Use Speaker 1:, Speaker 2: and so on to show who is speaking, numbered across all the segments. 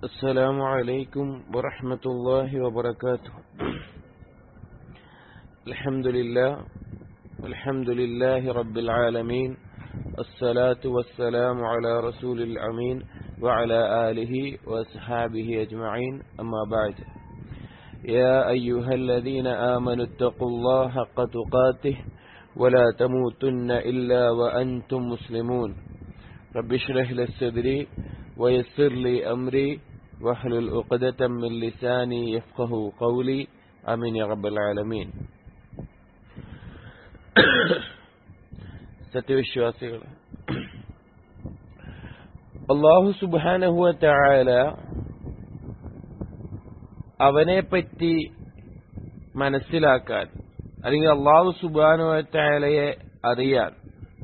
Speaker 1: السلام عليكم ورحمة الله وبركاته. الحمد لله رب العالمين، الصلاة والسلام على رسول الأمين وعلى آله وأصحابه أجمعين، أما بعد. يا أيها الذين آمنوا اتقوا الله حق تقاته ولا تموتن إلا وأنتم مسلمون. رب اشرح لي صدري ويسر لي أمري واحلل عقدة من لساني يفقهوا قولي، آمين يا رب العالمين. സത്യവിശ്വാസികളെ, അല്ലാഹു സുബ്ഹാനഹു വ തആല അവനെപ്പറ്റി മനസ്സിലാക്കാൻ, അല്ലെങ്കിൽ അല്ലാഹു സുബ്ഹാനഹു വ തആലയെ അറിയാൻ,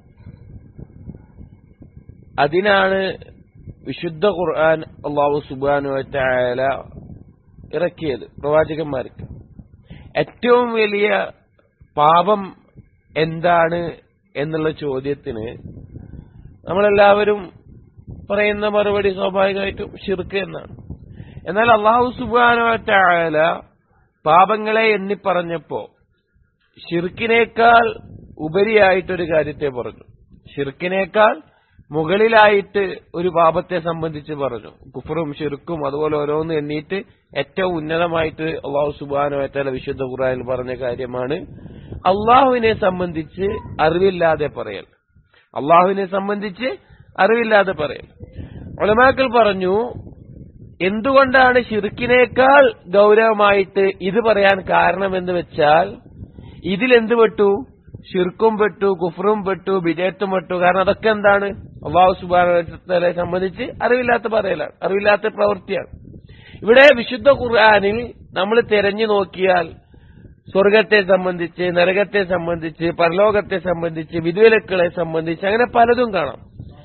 Speaker 1: അതിനാണ് വിശുദ്ധ ഖുർആൻ അല്ലാഹു സുബ്ഹാനഹു വ തആല ഇറക്കിയത് പ്രവാചകന്മാർക്ക്. ഏറ്റവും വലിയ പാപം എന്താണ് എന്നുള്ള ചോദ്യത്തിന് നമ്മളെല്ലാവരും പറയുന്ന മറുപടി സ്വാഭാവികമായിട്ടും ശിർക്ക് എന്നാണ്. എന്നാൽ അല്ലാഹു സുബ്ഹാനഹു വ തആല പാപങ്ങളെ എണ്ണി പറഞ്ഞപ്പോ ശിർക്കിനേക്കാൾ ഉപരിയായിട്ടൊരു കാര്യത്തെ പറഞ്ഞു. ശിർക്കിനേക്കാൾ മുകളിലായിട്ട് ഒരു പാപത്തെ സംബന്ധിച്ച് പറഞ്ഞു. കുഫറും ശിർക്കും അതുപോലെ ഓരോന്ന് എണ്ണീറ്റ് ഏറ്റവും ഉന്നതമായിട്ട് അല്ലാഹു സുബ്ഹാനഹു വ തആല വിശുദ്ധ ഖുർആനിൽ പറഞ്ഞ കാര്യമാണ് അല്ലാഹുവിനെ സംബന്ധിച്ച് അറിവില്ലാതെ പറയൽ. അല്ലാഹുവിനെ സംബന്ധിച്ച് അറിവില്ലാതെ പറയൽ. ഉലമാക്കൾ പറഞ്ഞു, എന്തുകൊണ്ടാണ് ശിർക്കിനേക്കാൾ ഗൗരവമായിട്ട് ഇത് പറയാൻ കാരണമെന്ന് വെച്ചാൽ, ഇതിലെന്ത് പെട്ടു? ശിർക്കും പെട്ടു, കുഫറും പെട്ടു, ബിദഅത്തും പെട്ടു. കാരണം അതൊക്കെ എന്താണ്? അല്ലാഹു സുബ്ഹാനഹു വ തആലയെ സംബന്ധിച്ച് അറിവില്ലാത്ത പറയലാണ്, അറിവില്ലാത്ത പ്രവൃത്തിയാണ്. ഇവിടെ വിശുദ്ധ ഖുർആനിൽ നമ്മൾ തിരഞ്ഞു നോക്കിയാൽ സ്വർഗത്തെ സംബന്ധിച്ച്, നരകത്തെ സംബന്ധിച്ച്, പരലോകത്തെ സംബന്ധിച്ച്, വിധിവിലക്കുകളെ സംബന്ധിച്ച് അങ്ങനെ പലതും കാണാം.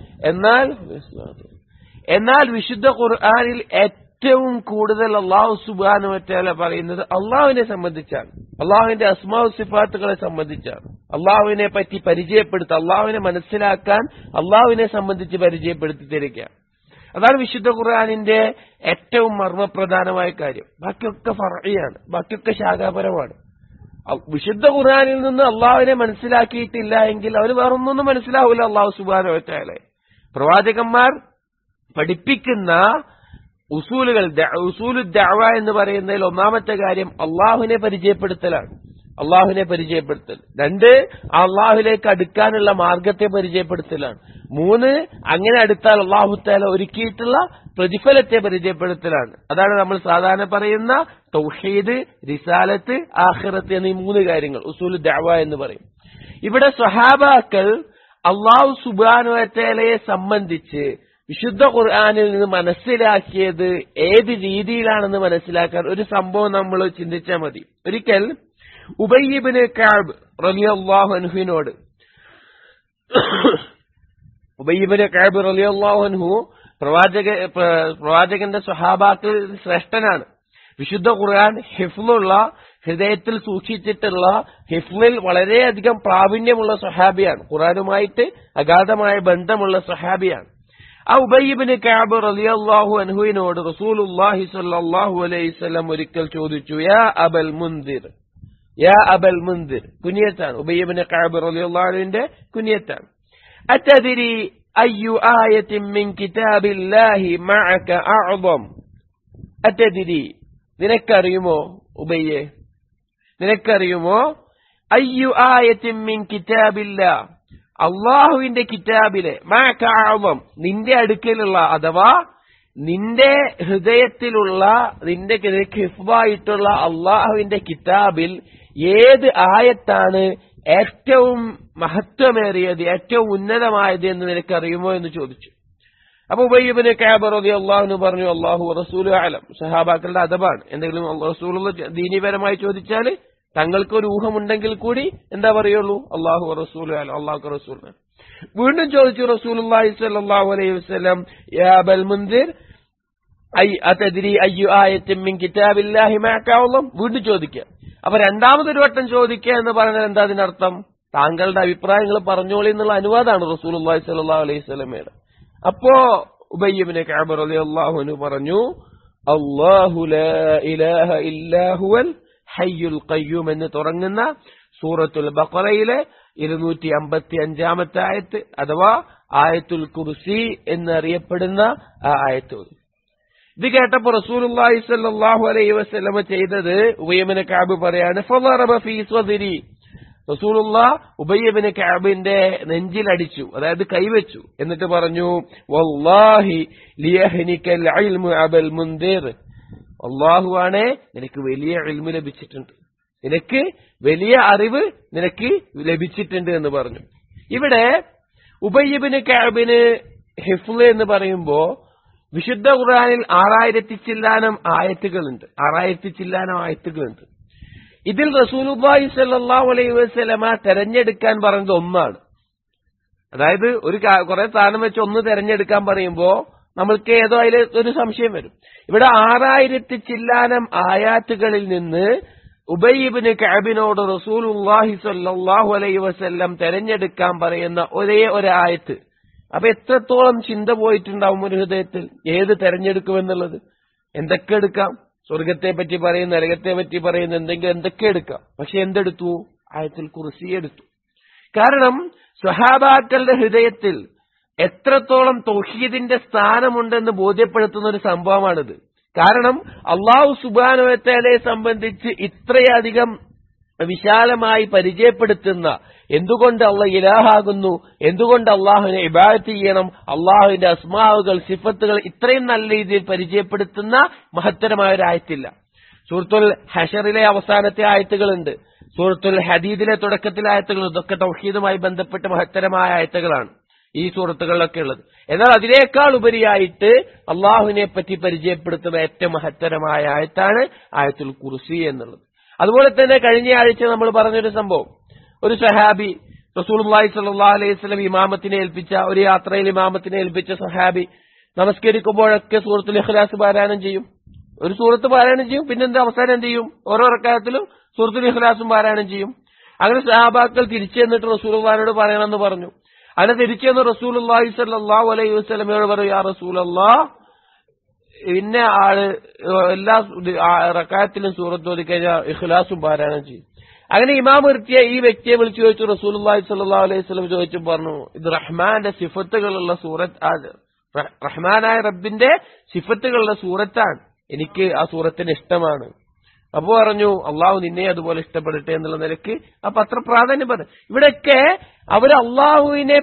Speaker 1: എന്നാൽ വിശുദ്ധ ഖുർആനിൽ ഏറ്റവും കൂടുതൽ അല്ലാഹു സുബ്ഹാനഹു വ തആല പറയുന്നത് അല്ലാഹുവിനെ സംബന്ധിച്ചാണ്, അല്ലാഹുവിന്റെ അസ്മാഉ സിഫാത്തുകളെ സംബന്ധിച്ചാണ്. അല്ലാഹുവിനെ പറ്റി പരിചയപ്പെടുത്തുക, അല്ലാഹുവിനെ മനസ്സിലാക്കാൻ അല്ലാഹുവിനെ സംബന്ധിച്ച് പരിചയപ്പെടുത്തി തരികയാണ്. അതാണ് വിശുദ്ധ ഖുർആനിന്റെ ഏറ്റവും മർമ്മപ്രധാനമായ കാര്യം. ബാക്കിയൊക്കെ ഫർഇയാണ്, ബാക്കിയൊക്കെ ശാഖാപരമാണ്. വിശുദ്ധ ഖുർആനിൽ നിന്ന് അള്ളാഹുവിനെ മനസ്സിലാക്കിയിട്ടില്ല എങ്കിൽ അവന് വേറൊന്നും മനസ്സിലാവില്ല അല്ലാഹു സുബ്ഹാനഹു വ തആല. പ്രവാചകന്മാർ പഠിപ്പിക്കുന്ന ഉസൂലുകൾ, ഉസൂലു ദഅവ എന്ന് പറയുന്നതിൽ ഒന്നാമത്തെ കാര്യം അള്ളാഹുവിനെ പരിചയപ്പെടുത്തലാണ്. അള്ളാഹുവിനെ പരിചയപ്പെടുത്തൽ. 2, അള്ളാഹുവിലേക്ക് അടുക്കാനുള്ള മാർഗത്തെ പരിചയപ്പെടുത്തലാണ്. 3, അങ്ങനെ അടുത്താൽ അല്ലാഹു തആല ഒരുക്കിയിട്ടുള്ള പ്രതിഫലത്തെ പരിചയപ്പെടുത്തലാണ്. അതാണ് നമ്മൾ സാധാരണ പറയുന്ന തൗഹീദ്, റിസാലത്ത്, ആഖിറത്ത് എന്നീ 3 കാര്യങ്ങൾ ഉസൂലു ദഅവ എന്ന് പറയും. ഇവിടെ സ്വഹാബാക്കൾ അല്ലാഹു സുബ്ഹാനഹു വ തആലയെ സംബന്ധിച്ച് വിശുദ്ധ ഖുർആനിൽ നിന്ന് മനസ്സിലാക്കിയത് ഏത് രീതിയിലാണെന്ന് മനസ്സിലാക്കാൻ ഒരു സംഭവം നമ്മൾ ചിന്തിച്ചാൽ മതി. ഒരിക്കൽ ഉബയ്യ് ഇബ്നു കഅബ് റളിയല്ലാഹു അൻഹുവിനോട്, ഉബയ്യ് ഇബ്നു കഅബ് റളിയല്ലാഹു അൻഹു പ്രവാചകന്റെ സ്വഹാബാക്കൾ ശ്രേഷ്ഠനാണ്. വിശുദ്ധ ഖുർആൻ ഹിഫ്ളുള്ള, ഹൃദയത്തിൽ സൂക്ഷിച്ചിട്ടുള്ള, ഹിഫ്ളിൽ വളരെയധികം പ്രാവീണ്യമുള്ള സ്വഹാബിയാണ്. ഖുർആനുമായിട്ട് അഗാധമായ ബന്ധമുള്ള സ്വഹാബിയാണ്. ആ ഉബയ്യ് ഇബ്നു കഅബ് റളിയല്ലാഹു അൻഹുവിനോട് റസൂലുള്ളാഹി സ്വല്ലല്ലാഹു അലൈഹി വസല്ലം ഒരിക്കൽ ചോദിച്ചു, യാ അബൽ മുൻദിർ, യാ അബൽ മുൻദിർ, കുനിയത്താണ്. ഉബയ്യ് ഇബ്നു കഅബ് റളിയല്ലാഹു അൻഹുവിന്റെ കുനിയത്താണ്. അതദ്രി അയ്യു ആയത്തിൻ മിൻ കിതാബില്ലാഹി മഅക അഅ്ദം. അതദ്രി, നിനക്കറിയുമോ ഉബയ്യേ, നിനക്കറിയുമോ അയ്യു ആയത്തിൻ മിൻ കിതാബില്ലാഹ്, അള്ളാഹുവിന്റെ കിതാബിലെ, മഅക അഅ്ദം, നിന്റെ അടുക്കലുള്ള അഥവാ നിന്റെ ഹൃദയത്തിലുള്ള, നിന്റെ ഹിഫ്ളായിട്ടുള്ള അള്ളാഹുവിന്റെ കിതാബിൽ ഏത് ആയത്താണ് ഏറ്റവും മഹത്വമേറിയത്, ഏറ്റവും ഉന്നതമായത് എന്ന് നിനക്കറിയുമോ എന്ന് ചോദിച്ചു. അപ്പൊ ഉബയ്യ് ഇബ്നു കഅബ് റളിയല്ലാഹു അൻഹു പറഞ്ഞു, അല്ലാഹു വറസൂലുഹു അഅലം. സഹാബാക്കളുടെ അദബാണ്. എന്തെങ്കിലും റസൂലുള്ള ദീനീപരമായി ചോദിച്ചാൽ തങ്ങൾക്ക് ഒരു ഊഹമുണ്ടെങ്കിൽ കൂടി എന്താ പറയുള്ളൂ? അല്ലാഹു വറസൂലുഹു അഅലം, അല്ലാഹു റസൂലുഹു. വീണ്ടും ചോദിച്ചു റസൂലുള്ളാഹി സ്വല്ലല്ലാഹു അലൈഹി വസല്ലം, യാ അബൽ മുൻദിർ അതദ്രി അയ്യു ആയത്തിൻ മിൻ കിതാബില്ലാഹി മഅക അഅ്ദം. വീണ്ടും ചോദിക്കുക. അപ്പൊ രണ്ടാമതൊരു വട്ടം ചോദിക്കുക എന്ന് പറഞ്ഞാൽ എന്താ അതിനർത്ഥം? താങ്കളുടെ അഭിപ്രായങ്ങൾ പറഞ്ഞോളി എന്നുള്ള അനുവാദമാണ് റസൂലുള്ളാഹി സ്വല്ലല്ലാഹു അലൈഹി വസല്ലമയുടെ. അപ്പോ ഉബയ്യ് ഇബ്നു കഅബ് റളിയല്ലാഹു അൻഹു പറഞ്ഞു, അല്ലാഹു ലാ ഇലാഹ ഇല്ലാ ഹുവൽ ഹയ്യുൽ ഖയ്യൂം എന്ന് തുടങ്ങുന്ന സൂറത്തുൽ ബഖറയിലെ 255-ാമത്തെ ആയത്ത് അഥവാ ആയത്തുൽ കുർസി എന്നറിയപ്പെടുന്ന ആ ആയത്ത്. ഇത് കേട്ടപ്പോ റസൂലുള്ളാഹി സ്വല്ലല്ലാഹു അലൈഹി വസല്ലമ ചെയ്തത്, ഉബയ്യ് ഇബ്നു കഅബ് പറയാണ്, ഫളറബ ഫീ സ്വദ്രി, റസൂലുള്ളാഹ് ഉബയ്യ് ഇബ്നു കഅബിന്റെ നെഞ്ചിലടിച്ചു, അതായത് കൈവച്ചു. എന്നിട്ട് പറഞ്ഞു, വല്ലാഹി ലിയഹ്നികൽ ഇൽമു അബൽ മുൻദിർ, അല്ലാഹുവാണേ നിനക്ക് വലിയ ഇൽമു ലഭിച്ചിട്ടുണ്ട്, നിനക്ക് വലിയ അറിവ് നിനക്ക് ലഭിച്ചിട്ടുണ്ട് എന്ന് പറഞ്ഞു. ഇവിടെ ഉബയ്യ് ഇബ്നു കഅബിന് ഹിഫ്ള് എന്ന് പറയുമ്പോ വിശുദ്ധ ഖുർആനിൽ 6000 ചില്ലാനം ആയത്തുകളുണ്ട്. ഇതിൽ റസൂലുള്ളാഹി സ്വല്ലല്ലാഹു അലൈഹി വസല്ലമ തെരഞ്ഞെടുക്കാൻ പറഞ്ഞത് ഒന്നാണ്. അതായത് കുറെ സ്ഥാനം വെച്ച് ഒന്ന് തെരഞ്ഞെടുക്കാൻ പറയുമ്പോ നമ്മൾക്ക് ഏതോ അതിൽ ഒരു സംശയം വരും. ഇവിടെ 6000 ചില്ലാനം ആയാത്തുകളിൽ നിന്ന് ഉബയ്യ് ഇബ്നു കഅബിനോട് റസൂലുള്ളാഹി സ്വല്ലല്ലാഹു അലൈഹി വസല്ലം തെരഞ്ഞെടുക്കാൻ പറയുന്ന ഒരേ ഒരു ആയത്ത്. അപ്പൊ എത്രത്തോളം ചിന്ത പോയിട്ടുണ്ടാവും ഒരു ഹൃദയത്തിൽ, ഏത് തെരഞ്ഞെടുക്കുമെന്നുള്ളത്. എന്തൊക്കെ എടുക്കാം, സ്വർഗത്തെ പറ്റി പറയുന്ന, നരകത്തെ പറ്റി പറയുന്ന എന്തൊക്കെ എടുക്കാം. പക്ഷെ എന്തെടുത്തു? ആയത്തുൽ കുർസി എടുത്തു. കാരണം സ്വഹാബാക്കളുടെ ഹൃദയത്തിൽ എത്രത്തോളം തൗഹീദിന്റെ സ്ഥാനമുണ്ടെന്ന് ബോധ്യപ്പെടുത്തുന്ന ഒരു സംഭവമാണിത്. കാരണം അല്ലാഹു സുബ്ഹാനഹു വ തആലയെ സംബന്ധിച്ച് ഇത്രയധികം വിശാലമായി പരിചയപ്പെടുത്തുന്ന, എന്തുകൊണ്ട് അള്ളാഹ് ഇലാഹാകുന്നു, എന്തുകൊണ്ട് അള്ളാഹുവിനെ ഇബാദത്ത് ചെയ്യണം, അള്ളാഹുവിന്റെ അസ്മാവുകൾ സിഫത്തുകൾ ഇത്രയും നല്ല രീതിയിൽ പരിചയപ്പെടുത്തുന്ന മഹത്തരമായ ഒരു ആയത്തില്ല. സൂറത്തുൽ ഹശറിലെ അവസാനത്തെ ആയത്തുകളുണ്ട്, സൂറത്തുൽ ഹദീദിലെ തുടക്കത്തിലെ ആയത്തുകൾ, ഇതൊക്കെ തൗഹീദുമായി ബന്ധപ്പെട്ട മഹത്തരമായ ആയത്തുകളാണ് ഈ സൂറത്തുകളിലൊക്കെ ഉള്ളത്. എന്നാൽ അതിനേക്കാൾ ഉപരിയായിട്ട് അള്ളാഹുവിനെ പറ്റി പരിചയപ്പെടുത്തുന്ന ഏറ്റവും മഹത്തരമായ ആയത്താണ് ആയത്തുൽ കുർസി എന്നുള്ളത്. അതുപോലെ തന്നെ കഴിഞ്ഞ ആഴ്ച നമ്മൾ പറഞ്ഞൊരു സംഭവം, ഒരു സഹാബി റസൂലുള്ളാഹി സ്വല്ലല്ലാഹു അലൈഹി വസല്ലം ഇമാമത്തിനെ ഏൽപ്പിച്ച, ഒരു യാത്രയിൽ ഇമാമത്തിനെ ഏൽപ്പിച്ച സഹാബി നമസ്കരിക്കുമ്പോഴൊക്കെ സൂറത്തുൽ ഇഖ്ലാസ് പാരായണം ചെയ്യും. ഒരു സൂറത്ത് പാരായണം ചെയ്യും, പിന്നെന്താ അവസാനം എന്ത് ചെയ്യും? ഓരോ റക്അത്തിലും സൂറത്തുൽ ഇഖ്ലാസും പാരായണം ചെയ്യും. അങ്ങനെ സഹാബാക്കൾ തിരിച്ചു ചെന്നിട്ട് റസൂലുള്ളാഹിനോട് പറയണമെന്ന് പറഞ്ഞു. അങ്ങനെ തിരിച്ചു ചെന്ന് റസൂലുള്ളാഹി സ്വല്ലല്ലാഹു അലൈഹി വസല്ലമയോട് പറയും, യാ റസൂലല്ലാഹ്, ഇന്ന ആള് എല്ലാ റക്അത്തിലും സൂറത്ത് ഓതി കഴിഞ്ഞാൽ ഇഖ്ലാസും പാരായണം ചെയ്യും. അങ്ങനെ ഇമാം നിർത്തിയ ഈ വ്യക്തിയെ വിളിച്ചു ചോദിച്ചു. റസൂലുള്ളാഹി സ്വല്ലല്ലാഹു അലൈഹി വസല്ലം ചോദിച്ചു പറഞ്ഞു, ഇത് റഹ്മാന്റെ സിഫത്തുകളുള്ള സൂറത്ത്, റഹ്മാനായ റബ്ബിന്റെ സിഫത്തുകളുള്ള സൂറത്താണ്, എനിക്ക് ആ സൂറത്തിന് ഇഷ്ടമാണ്. അപ്പൊ പറഞ്ഞു, അള്ളാഹു നിന്നെ അതുപോലെ ഇഷ്ടപ്പെടട്ടെ എന്നുള്ള നിലയ്ക്ക് അപ്പൊ അത്ര പ്രാധാന്യം പറഞ്ഞു. ഇവിടെയൊക്കെ അവര് അള്ളാഹുവിനെ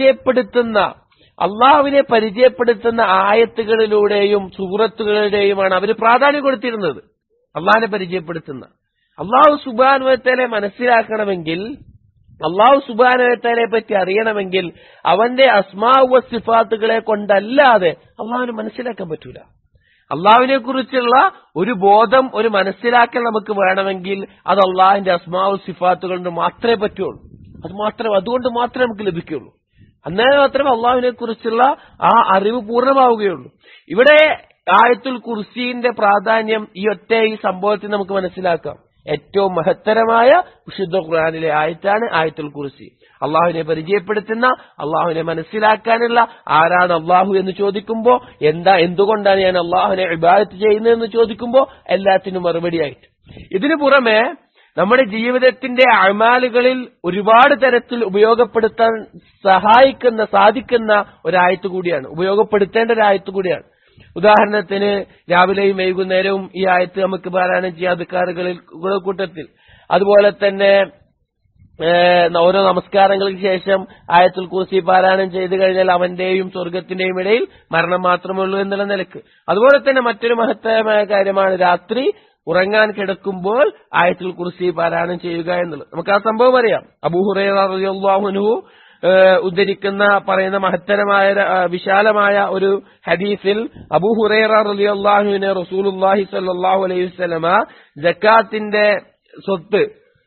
Speaker 1: പരിചയപ്പെടുത്തുന്ന ആയത്തുകളിലൂടെയും സൂറത്തുകളുടെയുമാണ് അവര് പ്രാധാന്യം കൊടുത്തിരുന്നത്. അള്ളാഹിനെ പരിചയപ്പെടുത്തുന്ന, അള്ളാഹു സുബ്ഹാനഹു വ തആലയെ മനസ്സിലാക്കണമെങ്കിൽ, അള്ളാഹു സുബ്ഹാനഹു വ തആലയെ പറ്റി അറിയണമെങ്കിൽ അവന്റെ അസ്മാഉ വ സിഫാത്തുകളെ കൊണ്ടല്ലാതെ അള്ളാഹുവിനെ മനസ്സിലാക്കാൻ പറ്റൂല. അള്ളാഹുവിനെ കുറിച്ചുള്ള ഒരു ബോധം, ഒരു മനസ്സിലാക്കൽ നമുക്ക് വേണമെങ്കിൽ അത് അള്ളാഹിന്റെ അസ്മാഉ സിഫാത്തുകൾ കൊണ്ട് മാത്രമേ പറ്റുള്ളൂ. അതുകൊണ്ട് മാത്രമേ നമുക്ക് ലഭിക്കുകയുള്ളൂ. അന്നേരം മാത്രമേ അള്ളാഹുവിനെ കുറിച്ചുള്ള ആ അറിവ് പൂർണ്ണമാവുകയുള്ളൂ. ഇവിടെ ആയത്തുൽ കുർസിന്റെ പ്രാധാന്യം ഈ സംഭവത്തിൽ നമുക്ക് മനസ്സിലാക്കാം. ഏറ്റവും മഹത്തരമായ വിശുദ്ധ ഖുർആനിലെ ആയത്താണ് ആയത്തുൽ കുർസി. അള്ളാഹുവിനെ പരിചയപ്പെടുത്തുന്ന, അള്ളാഹുവിനെ മനസ്സിലാക്കാനുള്ള, ആരാണ് അള്ളാഹു എന്ന് ചോദിക്കുമ്പോ, എന്തുകൊണ്ടാണ് ഞാൻ അള്ളാഹുവിനെ ഇബാദത്ത് ചെയ്യുന്നതെന്ന് ചോദിക്കുമ്പോ എല്ലാത്തിനും മറുപടിയായിട്ട്. ഇതിനു പുറമെ നമ്മുടെ ജീവിതത്തിന്റെ അമാലുകളിൽ ഒരുപാട് തരത്തിൽ ഉപയോഗപ്പെടുത്താൻ സാധിക്കുന്ന ഒരായത്ത് കൂടിയാണ്, ഉപയോഗപ്പെടുത്തേണ്ട ഒരായത്ത് കൂടിയാണ്. ഉദാഹരണത്തിന് രാവിലെയും വൈകുന്നേരവും ഈ ആയത്ത് നമുക്ക് പാരായണം ചെയ്യാം അദ്കാറുകളിൽ കൂട്ടത്തിൽ. അതുപോലെ തന്നെ ഓരോ നമസ്കാരങ്ങൾക്ക് ശേഷം ആയത്തുൽ കുർസി പാരായണം ചെയ്തു കഴിഞ്ഞാൽ അവന്റെയും സ്വർഗത്തിന്റെയും ഇടയിൽ മരണം മാത്രമേ ഉള്ളൂ എന്നുള്ള നിലക്ക്. അതുപോലെ തന്നെ മറ്റൊരു മഹത്തരമായ കാര്യമാണ് രാത്രി ഉറങ്ങാൻ കിടക്കുമ്പോൾ ആയത്തുൽ കുർസി പാരായണം ചെയ്യുക എന്നുള്ളത്. നമുക്ക് ആ സംഭവം അറിയാം. അബൂ ഹുറൈറ റളിയല്ലാഹു അൻഹു പറയുന്ന മഹത്തരമായ വിശാലമായ ഒരു ഹദീസിൽ അബൂ ഹുറൈറ റളിയല്ലാഹു അൻഹുവിനെ റസൂലുള്ളാഹി സ്വല്ലല്ലാഹു അലൈഹി വസല്ലമ സക്കാത്തിന്റെ സ്വത്ത്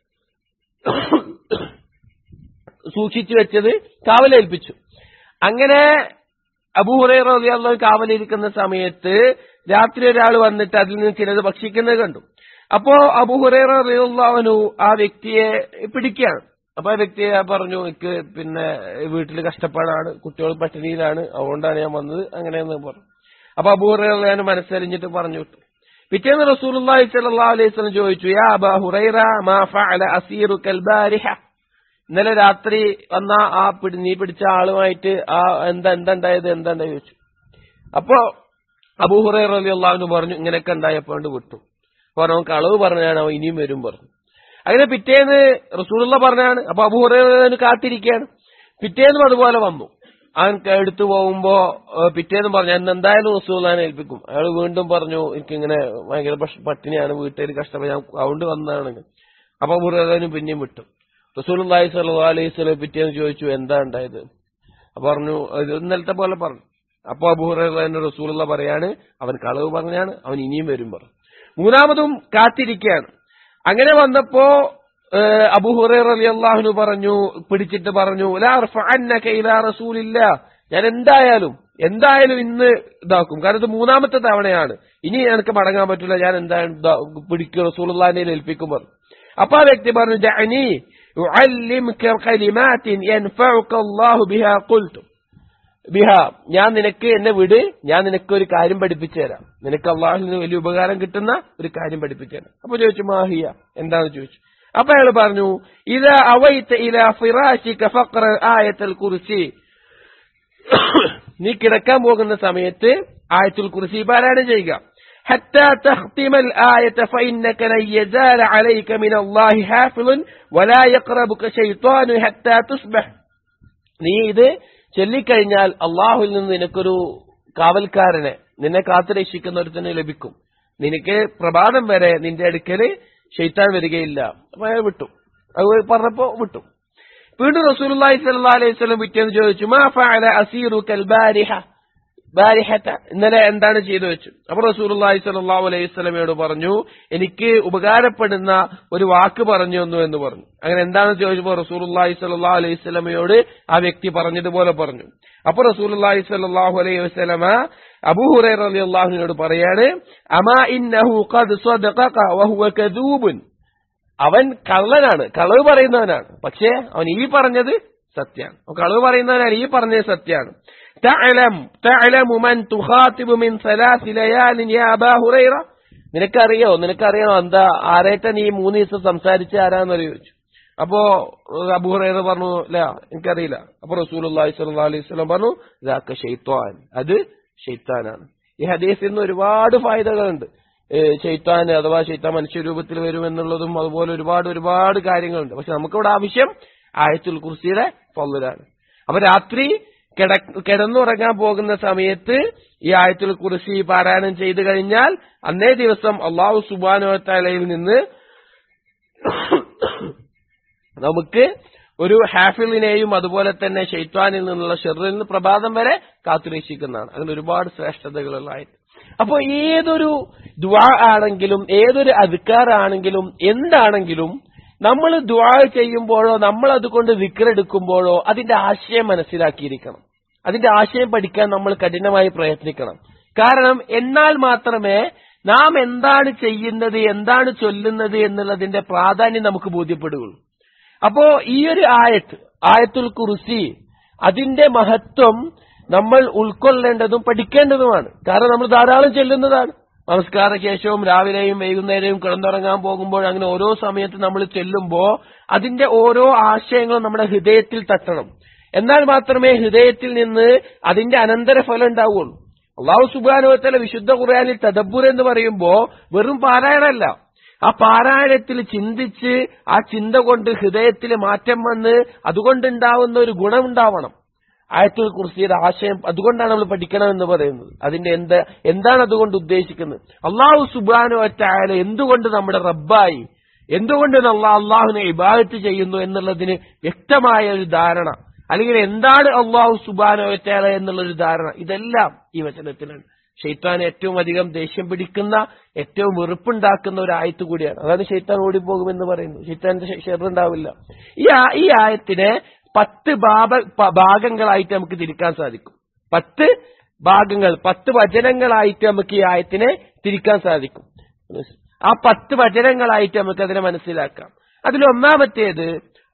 Speaker 1: സൂക്ഷിച്ചു വെച്ചത് കാവലേൽപ്പിച്ചു. അങ്ങനെ അബൂ ഹുറൈറ റളിയല്ലാഹു അൻഹു കാവലിരിക്കുന്ന സമയത്ത് രാത്രി ഒരാൾ വന്നിട്ട് അതിൽ നിന്ന് ചിലത് ഭക്ഷിക്കുന്നത് കണ്ടു. അപ്പോ അബൂ ഹുറൈറ റളിയല്ലാഹു അൻഹു ആ വ്യക്തിയെ പിടിക്കുകയാണ്. അപ്പൊ ആ വ്യക്തി പറഞ്ഞു, എനിക്ക് പിന്നെ വീട്ടിൽ കഷ്ടപ്പാടാണ്, കുട്ടികൾ പട്ടിണിയിലാണ്, അതുകൊണ്ടാണ് ഞാൻ വന്നത്, അങ്ങനെയെന്ന് പറഞ്ഞു. അപ്പൊ അബൂ ഹുറൈറ മനസ്സറിഞ്ഞിട്ട് പറഞ്ഞു വിട്ടു. പിറ്റേന്ന് റസൂലുള്ളാഹി സ്വല്ലല്ലാഹു അലൈഹി വസല്ലം ചോദിച്ചു, യാ അബൂ ഹുറൈറ മാ ഫഅല അസീറുകൽ ബാരിഹ, ഇന്നലെ രാത്രി വന്ന ആ നീ പിടിച്ച ആളുമായിട്ട് ആ എന്താ ഉണ്ടായത് ചോദിച്ചു. അപ്പോ അബൂ ഹുറൈറ റളിയല്ലാഹു അൻഹു പറഞ്ഞു, ഇങ്ങനെയൊക്കെ ഉണ്ടായപ്പോണ്ട് വിട്ടു. പറഞ്ഞു അവൻ കളവ് പറഞ്ഞാണ്, അവൻ ഇനിയും വരും പറഞ്ഞു. അങ്ങനെ പിറ്റേന്ന് റസൂലുള്ളാഹി പറഞ്ഞാണ്. അപ്പൊ അബൂ ഹുറൈറ കാത്തിരിക്കുകയാണ്. പിറ്റേന്നും അതുപോലെ വന്നു. അവൻ എടുത്തു പോകുമ്പോ പിറ്റേന്നും പറഞ്ഞു ഞാൻ എന്തായാലും റസൂലുള്ളാഹിനെ ഏൽപ്പിക്കും. അയാൾ വീണ്ടും പറഞ്ഞു, എനിക്കിങ്ങനെ ഭയങ്കര പട്ടിണിയാണ്, വീട്ടിൽ കഷ്ടപ്പെട്ട് ഞാൻ അതുകൊണ്ട് വന്നതാണ്. അപ്പൊ അബൂ ഹുറൈറ പിന്നെയും വിട്ടു. റസൂലുള്ളാഹി സ്വല്ലല്ലാഹു അലൈഹി വസല്ലം പിറ്റേന്ന് ചോദിച്ചു, എന്താ ഉണ്ടായത്? അപ്പൊ പറഞ്ഞു, ഇന്നലത്തെ പോലെ പറഞ്ഞു. അപ്പൊ അബൂ ഹുറൈറ റസൂലുള്ളാഹി പറയാണ്, അവൻ കളവ് പറഞ്ഞാണ്, അവൻ ഇനിയും വരും പറഞ്ഞു. മൂന്നാമതും കാത്തിരിക്കുകയാണ്. അങ്ങനെ വന്നപ്പോ അബൂ ഹുറൈറ റളിയല്ലാഹു അൻഹു പറഞ്ഞു, പിടിച്ചിട്ട് പറഞ്ഞു, ലാ അർഫഅന്നക ഇലാ റസൂലില്ലാ, ഞാൻ എന്തായാലും ഇന്ന് ഇതാക്കും, കാരണം ഇത് മൂന്നാമത്തെ തവണയാണ്, ഇനി എനിക്ക് മടങ്ങാൻ പറ്റില്ല, ഞാൻ എന്തായാലും പിടിക്കും, റസൂലുള്ളാഹിനെ ഏൽപ്പിക്കും പറഞ്ഞു. അപ്പൊ ആ വ്യക്തി പറഞ്ഞു, ദഅനി ഉഅല്ലിമുക കലിമാത്തിൻ യൻഫഉക അല്ലാഹു ബിഹാ ഖുൽതു ബിഹാ, ഞാൻ നിനക്ക് എന്നെ വിട്, ഞാൻ നിനക്ക് ഒരു കാര്യം പഠിപ്പിച്ചു തരാം, നിനക്ക് അള്ളാഹുവിൽ നിന്ന് വലിയ ഉപകാരം കിട്ടുന്ന ഒരു കാര്യം പഠിപ്പിച്ചു തരാം. അപ്പൊ ചോദിച്ചു, മാഹിയ, എന്താണെന്ന് ചോദിച്ചു. അപ്പൊ അയാൾ പറഞ്ഞു, ഇദാ അവൈത ഇലാ ഫിറാശിക ഫഖറ ആയത്തുൽ കുർസി, നീ കിടക്കാൻ പോകുന്ന സമയത്ത് ആയത്തുൽ കുർസി പാരായണം ചെയ്യുക. ഹത്താ തഖ്തിമൽ ആയത ഫഇന്നക ലൻ യസാല അലൈക മിനല്ലാഹി ഹാഫിളുൻ വലാ യഖറബുക ശൈത്വാനു ഹത്താ തുസ്ബഹ്, നീ ഇത് ചൊല്ലിക്കഴിഞ്ഞാൽ അള്ളാഹുവിൽ നിന്ന് നിനക്കൊരു കാവൽക്കാരനെ, നിന്നെ കാത്തുരക്ഷിക്കുന്ന ഒരുത്തനെ ലഭിക്കും, നിനക്ക് പ്രഭാതം വരെ നിന്റെ അടുക്കല് ശൈത്താൻ വരികയില്ല. അപ്പൊ അയാൾ വിട്ടു. അത് പറഞ്ഞപ്പോ വിട്ടു. വീണ്ടും റസൂലുള്ളാഹി സ്വല്ലല്ലാഹു അലൈഹി വസല്ലം പിറ്റേന്ന് ചോദിച്ചു, മാ ഫഅല അസീറുകൽ ബാരിഹത, ഇന്നലെ എന്താണ് ചെയ്തു വെച്ചു. അപ്പൊ റസൂലുള്ളാഹി സ്വല്ലല്ലാഹു അലൈഹി വസല്ലമയോട് പറഞ്ഞു, എനിക്ക് ഉപകാരപ്പെടുന്ന ഒരു വാക്ക് പറഞ്ഞു തന്നു എന്ന് പറഞ്ഞു. അങ്ങനെ എന്താണെന്ന് ചോദിച്ചപ്പോൾ റസൂലുള്ളാഹി സ്വല്ലല്ലാഹു അലൈഹി വസല്ലമയോട് ആ വ്യക്തി പറഞ്ഞതുപോലെ പറഞ്ഞു. അപ്പൊ റസൂലുള്ളാഹി സ്വല്ലല്ലാഹു അലൈഹി വസല്ലമ അബൂ ഹുറൈറ റളിയല്ലാഹു അൻഹുവിനോട് പറയാണ്, അമാ ഇന്നഹു ഖദ് സദഖക വഹുവ കദൂബുൻ, അവൻ കള്ളനാണ്, കളവ് പറയുന്നവനാണ്, പക്ഷേ അവൻ ഈ പറഞ്ഞത് സത്യമാണ്. കളവ് പറയുന്നവനാണ്, ഈ പറഞ്ഞത് സത്യമാണ്. തഅലമു മൻ തുഖാതിബു മിൻ സലാസി ലയാലിൻ യാ അബാ ഹുറൈറ, നിനക്കറിയോ എന്താ ആരേറ്റ നീ 3 ദിവസം സംസാരിച്ച ആരാന്ന് ചോദിച്ചു. അപ്പോ അബൂ ഹുറൈറ പറഞ്ഞു, ഇല്ല എനിക്കറിയില്ല. അപ്പൊ റസൂലുള്ളാഹി സ്വല്ലല്ലാഹു അലൈഹി വസല്ലം പറഞ്ഞു, ദാക ശൈത്വാൻ, അത് ശൈത്താനാണ്. ഈ ഹദീസിൽ നിന്ന് ഒരുപാട് ഫായിദകളുണ്ട്. ശൈത്താൻ അഥവാ ശൈത്താൻ മനുഷ്യരൂപത്തിൽ വരുമെന്നുള്ളതും അതുപോലെ ഒരുപാട് കാര്യങ്ങളുണ്ട്. പക്ഷെ നമുക്കിവിടെ ആവശ്യം ആയത്തുൽ കുർസിയുടെ ഫളലാണ്. അപ്പൊ രാത്രി കിടന്നുറങ്ങാൻ പോകുന്ന സമയത്ത് ഈ ആയത്തുൽ കുർസി പാരായണം ചെയ്തു കഴിഞ്ഞാൽ അന്നേ ദിവസം അല്ലാഹു സുബ്ഹാനഹു വ തആലയിൽ നിന്ന് നമുക്ക് ഒരു ഹാഫിളിനെയും അതുപോലെ തന്നെ ശൈത്വാനിൽ നിന്നുള്ള ഷർറിൽ നിന്ന് പ്രഭാതം വരെ കാത്തുരക്ഷിക്കുന്നതാണ്. അതിന് ഒരുപാട് ശ്രേഷ്ഠതകളുള്ള ആയത്ത്. അപ്പൊ ഏതൊരു ദുആ ആണെങ്കിലും ഏതൊരു അദ്കാറാണെങ്കിലും എന്താണെങ്കിലും നമ്മൾ ദുആ ചെയ്യുമ്പോഴോ നമ്മൾ അതുകൊണ്ട് ദിക്റെടുക്കുമ്പോഴോ അതിന്റെ ആശയം മനസ്സിലാക്കിയിരിക്കണം. അതിന്റെ ആശയം പഠിക്കാൻ നമ്മൾ കഠിനമായി പ്രയത്നിക്കണം. കാരണം എന്നാൽ മാത്രമേ നാം എന്താണ് ചെയ്യുന്നത്, എന്താണ് ചൊല്ലുന്നത് എന്നുള്ളതിന്റെ പ്രാധാന്യം നമുക്ക് ബോധ്യപ്പെടുകയുള്ളൂ. അപ്പോ ഈ ഒരു ആയത്തുൽ കുർസി, അതിന്റെ മഹത്വം നമ്മൾ ഉൾക്കൊള്ളേണ്ടതും പഠിക്കേണ്ടതുമാണ്. കാരണം നമ്മൾ ധാരാളം ചെല്ലുന്നതാണ്. നമസ്കാര ശേഷവും രാവിലെയും വൈകുന്നേരവും കിടന്നുറങ്ങാൻ പോകുമ്പോൾ അങ്ങനെ ഓരോ സമയത്ത് നമ്മൾ ചെല്ലുമ്പോൾ അതിന്റെ ഓരോ ആശയങ്ങളും നമ്മുടെ ഹൃദയത്തിൽ തട്ടണം. എന്നാൽ മാത്രമേ ഹൃദയത്തിൽ നിന്ന് അതിന്റെ അനന്തരഫലം ഉണ്ടാവുകയുള്ളൂ. അല്ലാഹു സുബ്ഹാനഹു വ തആല വിശുദ്ധ ഖുർആനിൽ തദബ്ബുർ എന്ന് പറയുമ്പോൾ വെറും പാരായണമല്ല, ആ പാരായണത്തിൽ ചിന്തിച്ച് ആ ചിന്ത കൊണ്ട് ഹൃദയത്തിൽ മാറ്റം വന്ന് അതുകൊണ്ടുണ്ടാവുന്ന ഒരു ഗുണമുണ്ടാവണം. ആയത്തുൽ കുർസിയുടെ ആശയം അതുകൊണ്ടാണ് നമ്മൾ പഠിക്കണമെന്ന് പറയുന്നത്. അതിന്റെ എന്താണ് അതുകൊണ്ട് ഉദ്ദേശിക്കുന്നത്? അല്ലാഹു സുബ്ഹാനഹു വ തആല എന്തുകൊണ്ട് നമ്മുടെ റബ്ബായി, എന്തുകൊണ്ട് അല്ലാഹുവിനെ ഇബാദത്ത് ചെയ്യുന്നു എന്നുള്ളതിന് വ്യക്തമായ ഒരു ധാരണ, അല്ലെങ്കിൽ എന്താണ് അല്ലാഹു സുബ്ഹാനഹു വ തആല എന്നുള്ളൊരു ധാരണ, ഇതെല്ലാം ഈ വചനത്തിലാണ്. ശൈത്താൻ ഏറ്റവും അധികം ദേഷ്യം പിടിക്കുന്ന, ഏറ്റവും വെറുപ്പുണ്ടാക്കുന്ന ഒരു ആയത്ത് കൂടിയാണ്. അതാണ് ശൈത്താൻ ഓടിപ്പോകുമെന്ന് പറയുന്നു. ശൈത്താന്റെ ഷർറുണ്ടാവില്ല. ഈ ആയത്തിനെ 10 ഭാഗങ്ങളായിട്ട് നമുക്ക് തിരിക്കാൻ സാധിക്കും. 10 ഭാഗങ്ങൾ, 10 വചനങ്ങളായിട്ട് നമുക്ക് ഈ ആയത്തിനെ തിരിക്കാൻ സാധിക്കും. ആ 10 വചനങ്ങളായിട്ട് നമുക്ക് അതിനെ മനസ്സിലാക്കാം. അതിലൊന്നാമത്തേത്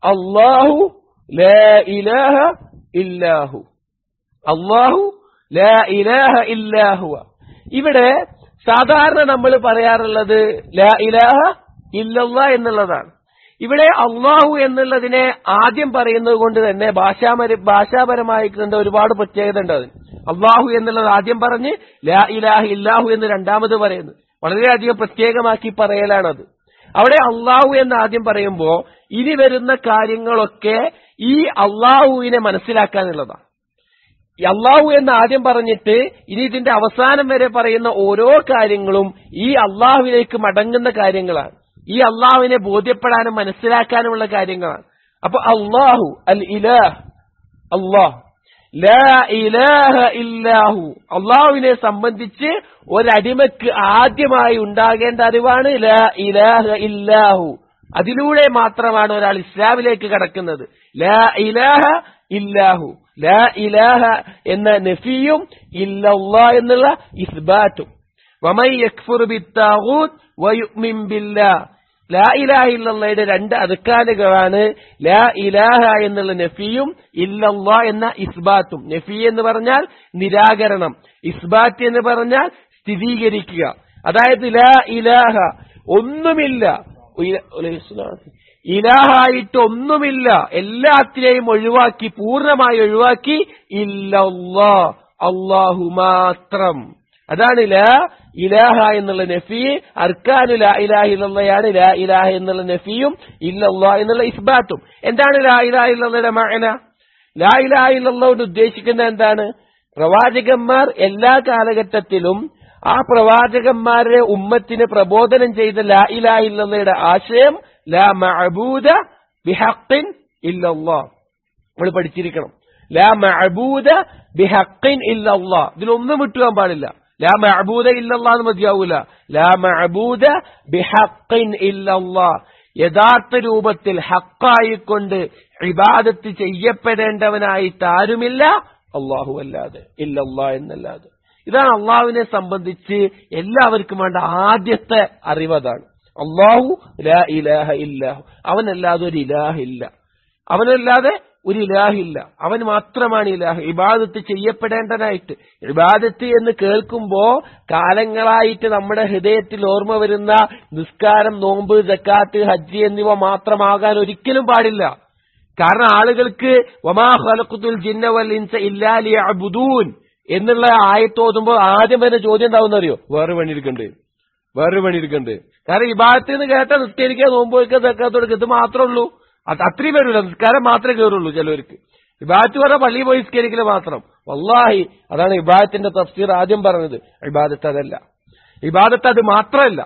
Speaker 1: അല്ലാഹു ലാ ഇലാഹ ഇല്ലാഹു. അല്ലാഹു ലാ ഇലാഹ ഇല്ലാഹുവ. ഇവിടെ സാധാരണ നമ്മൾ പറയാറുള്ളത് ലാ ഇലാഹ ഇല്ലല്ലാഹ് എന്നുള്ളതാണ്. ഇവിടെ അള്ളാഹു എന്നുള്ളതിനെ ആദ്യം പറയുന്നത് കൊണ്ട് തന്നെ ഭാഷാപരമായിട്ട് ഒരുപാട് പ്രത്യേകത ഉണ്ട്. അതിന് അള്ളാഹു എന്നുള്ളത് ആദ്യം പറഞ്ഞ് ലാ ഇലാഹ ഇല്ലാഹു എന്ന് രണ്ടാമത് പറയുന്നു. വളരെയധികം പ്രത്യേകമാക്കി പറയലാണത്. അവിടെ അള്ളാഹു എന്ന് ആദ്യം പറയുമ്പോ ഇനി വരുന്ന കാര്യങ്ങളൊക്കെ ഈ അള്ളാഹുവിനെ മനസ്സിലാക്കാനുള്ളതാണ്. അള്ളാഹു എന്ന് ആദ്യം പറഞ്ഞിട്ട് ഇനി ഇതിന്റെ അവസാനം വരെ പറയുന്ന ഓരോ കാര്യങ്ങളും ഈ അള്ളാഹുവിലേക്ക് മടങ്ങുന്ന കാര്യങ്ങളാണ്. ഈ അള്ളാഹുവിനെ ബോധ്യപ്പെടാനും മനസ്സിലാക്കാനുമുള്ള കാര്യങ്ങളാണ്. അപ്പൊ അള്ളാഹു അൽ ഇലാഹ്, അള്ളാഹ് ലാ ഇലാഹ ഇല്ലാഹു. അള്ളാഹുവിനെ സംബന്ധിച്ച് ഒരടിമക്ക് ആദ്യമായി ഉണ്ടാകേണ്ട അറിവാണ് ലാ ഇലാഹ ഇല്ലാഹു. അതിലൂടെ മാത്രമാണ് ഒരാൾ ഇസ്ലാമിലേക്ക് കടക്കുന്നത്. ലാ ഇലാഹ ഇല്ലാഹു. ലാ ഇലാഹ എന്ന നഫിയും ഇല്ലല്ലാഹ് എന്നുള്ള ഇസ്ബാറ്റും. വമൻ യക്ഫുർ ബിത്താഗൂത്ത് വയുമിൻ ബില്ലാഹ്. ലാ ഇലാഹ ഇല്ലല്ലാഹയുടെ രണ്ട് അർക്കാനുകളാണ് ലാ ഇലാഹ എന്നുള്ള നഫിയും ഇല്ലല്ലാഹ് എന്ന ഇസ്ബാത്തും. നഫി എന്ന് പറഞ്ഞാൽ നിരാകരണം, ഇസ്ബാത്ത് എന്ന് പറഞ്ഞാൽ സ്ഥിരീകരിക്കുക. അതായത് ലാ ഇലാഹ ഒന്നുമില്ല, ഇലാഹായിട്ട് ഒന്നുമില്ല, എല്ലാത്തിനെയും ഒഴിവാക്കി, പൂർണ്ണമായി ഒഴിവാക്കി, ഇല്ലല്ലാഹ് അല്ലാഹു മാത്രം. അതാണ് ലാ ഇലാഹ എന്നുള്ള നഫി. അർക്കാനു ലാ ഇലാഹ ഇല്ലല്ലാഹയാണ് ലാ ഇലാഹ എന്നുള്ള നഫിയും ഇല്ലല്ലാഹ് എന്നുള്ള ഇസ്ബാത്തും. എന്താണ് ലാ ഇലാഹ ഇല്ലല്ലാഹയുടെ മഅന? ലാ ഇലാഹ ഇല്ലല്ലാഹ് ഉദ്ദേശിക്കുന്നത് എന്താണ്? പ്രവാചകന്മാർ എല്ലാ കാലഘട്ടത്തിലും ആ പ്രവാചകന്മാരുടെ ഉമ്മത്തിന് പ്രബോധനം ചെയ്ത ലാ ഇലാഹ ഇല്ലല്ലാഹയുടെ ആശയം ലാ മഅബൂദ ബിഹഖിൻ ഇല്ലല്ലാഹ്. നമ്മൾ പഠിച്ചിരിക്കണം. ലാ മഅബൂദ ബിഹഖിൻ ഇല്ലല്ലാഹ്. ഇതിലൊന്നും വിട്ടുപോകാൻ പാടില്ല. ലാ മഅബൂദ ഇല്ലല്ലാഹ് എന്ന് മതിയാവൂല. ലാ മഅബൂദ ബിഹഖിൻ ഇല്ലല്ലാഹ്. യഥാർത്ഥ രൂപത്തിൽ ഹക്കായിക്കൊണ്ട് ഇബാദത്ത് ചെയ്യപ്പെടേണ്ടവനായിട്ട് ആരുമില്ല അല്ലാഹു അല്ലാതെ, ഇല്ലല്ലാഹ് എന്നല്ലാതെ. ഇതാണ് അള്ളാഹുവിനെ സംബന്ധിച്ച് എല്ലാവർക്കും വേണ്ട ആദ്യത്തെ അറിവതാണ്. അല്ലാഹു ലാ ഇലാഹ ഇല്ലാഹു. അവനല്ലാതെ ഒരു ഇലാഹ ഇല്ല. അവനല്ലാതെ ഒരു ഇലാഹില്ല. അവൻ മാത്രമാണ് ഇലാഹ്. ഇബാദത്ത് ചെയ്യപ്പെടേണ്ടതായിട്ട്. ഇബാദത്ത് എന്ന് കേൾക്കുമ്പോ കാലങ്ങളായിട്ട് നമ്മുടെ ഹൃദയത്തിൽ ഓർമ്മ വരുന്ന നിസ്കാരം, നോമ്പ്, സക്കാത്ത്, ഹജ്ജ് എന്നിവ മാത്രമാകാൻ ഒരിക്കലും പാടില്ല. കാരണം ആളുകൾക്ക് വമാ ഖലഖതുൽ ജിന്ന വൽ ഇൻസ ഇല്ലാ ലിയഅ്ബുദൂൻ എന്നുള്ള ആയത്ത് ഓതുമ്പോൾ ആദ്യം വരുന്ന ചോദ്യം എന്താവുന്ന അറിയോ? വേറെ പണിയെടുക്കണ്ട്. കാരണം ഇബാദത്ത് എന്ന് കേട്ടാൽ നിസ്കരിക്കുക, നോമ്പ് വയ്ക്കുക, സക്കാത്ത് കൊടുക്കുക, ഇത് മാത്രമേ ഉള്ളൂ. അത്രയും വരില്ല. നിസ്കാരം മാത്രമേ കയറുള്ളൂ ചിലവർക്ക്. ഇബാദത്ത് പറഞ്ഞാൽ പള്ളിയിൽ പോയി നിസ്കരിക്കൽ മാത്രം. വല്ലാഹി അതാണ് ഇബാദത്തിന്റെ തഫ്സീർ ആദ്യം പറഞ്ഞത്. ഇബാദത്ത് അതല്ല. ഇബാദത്ത് അത് മാത്രമല്ല.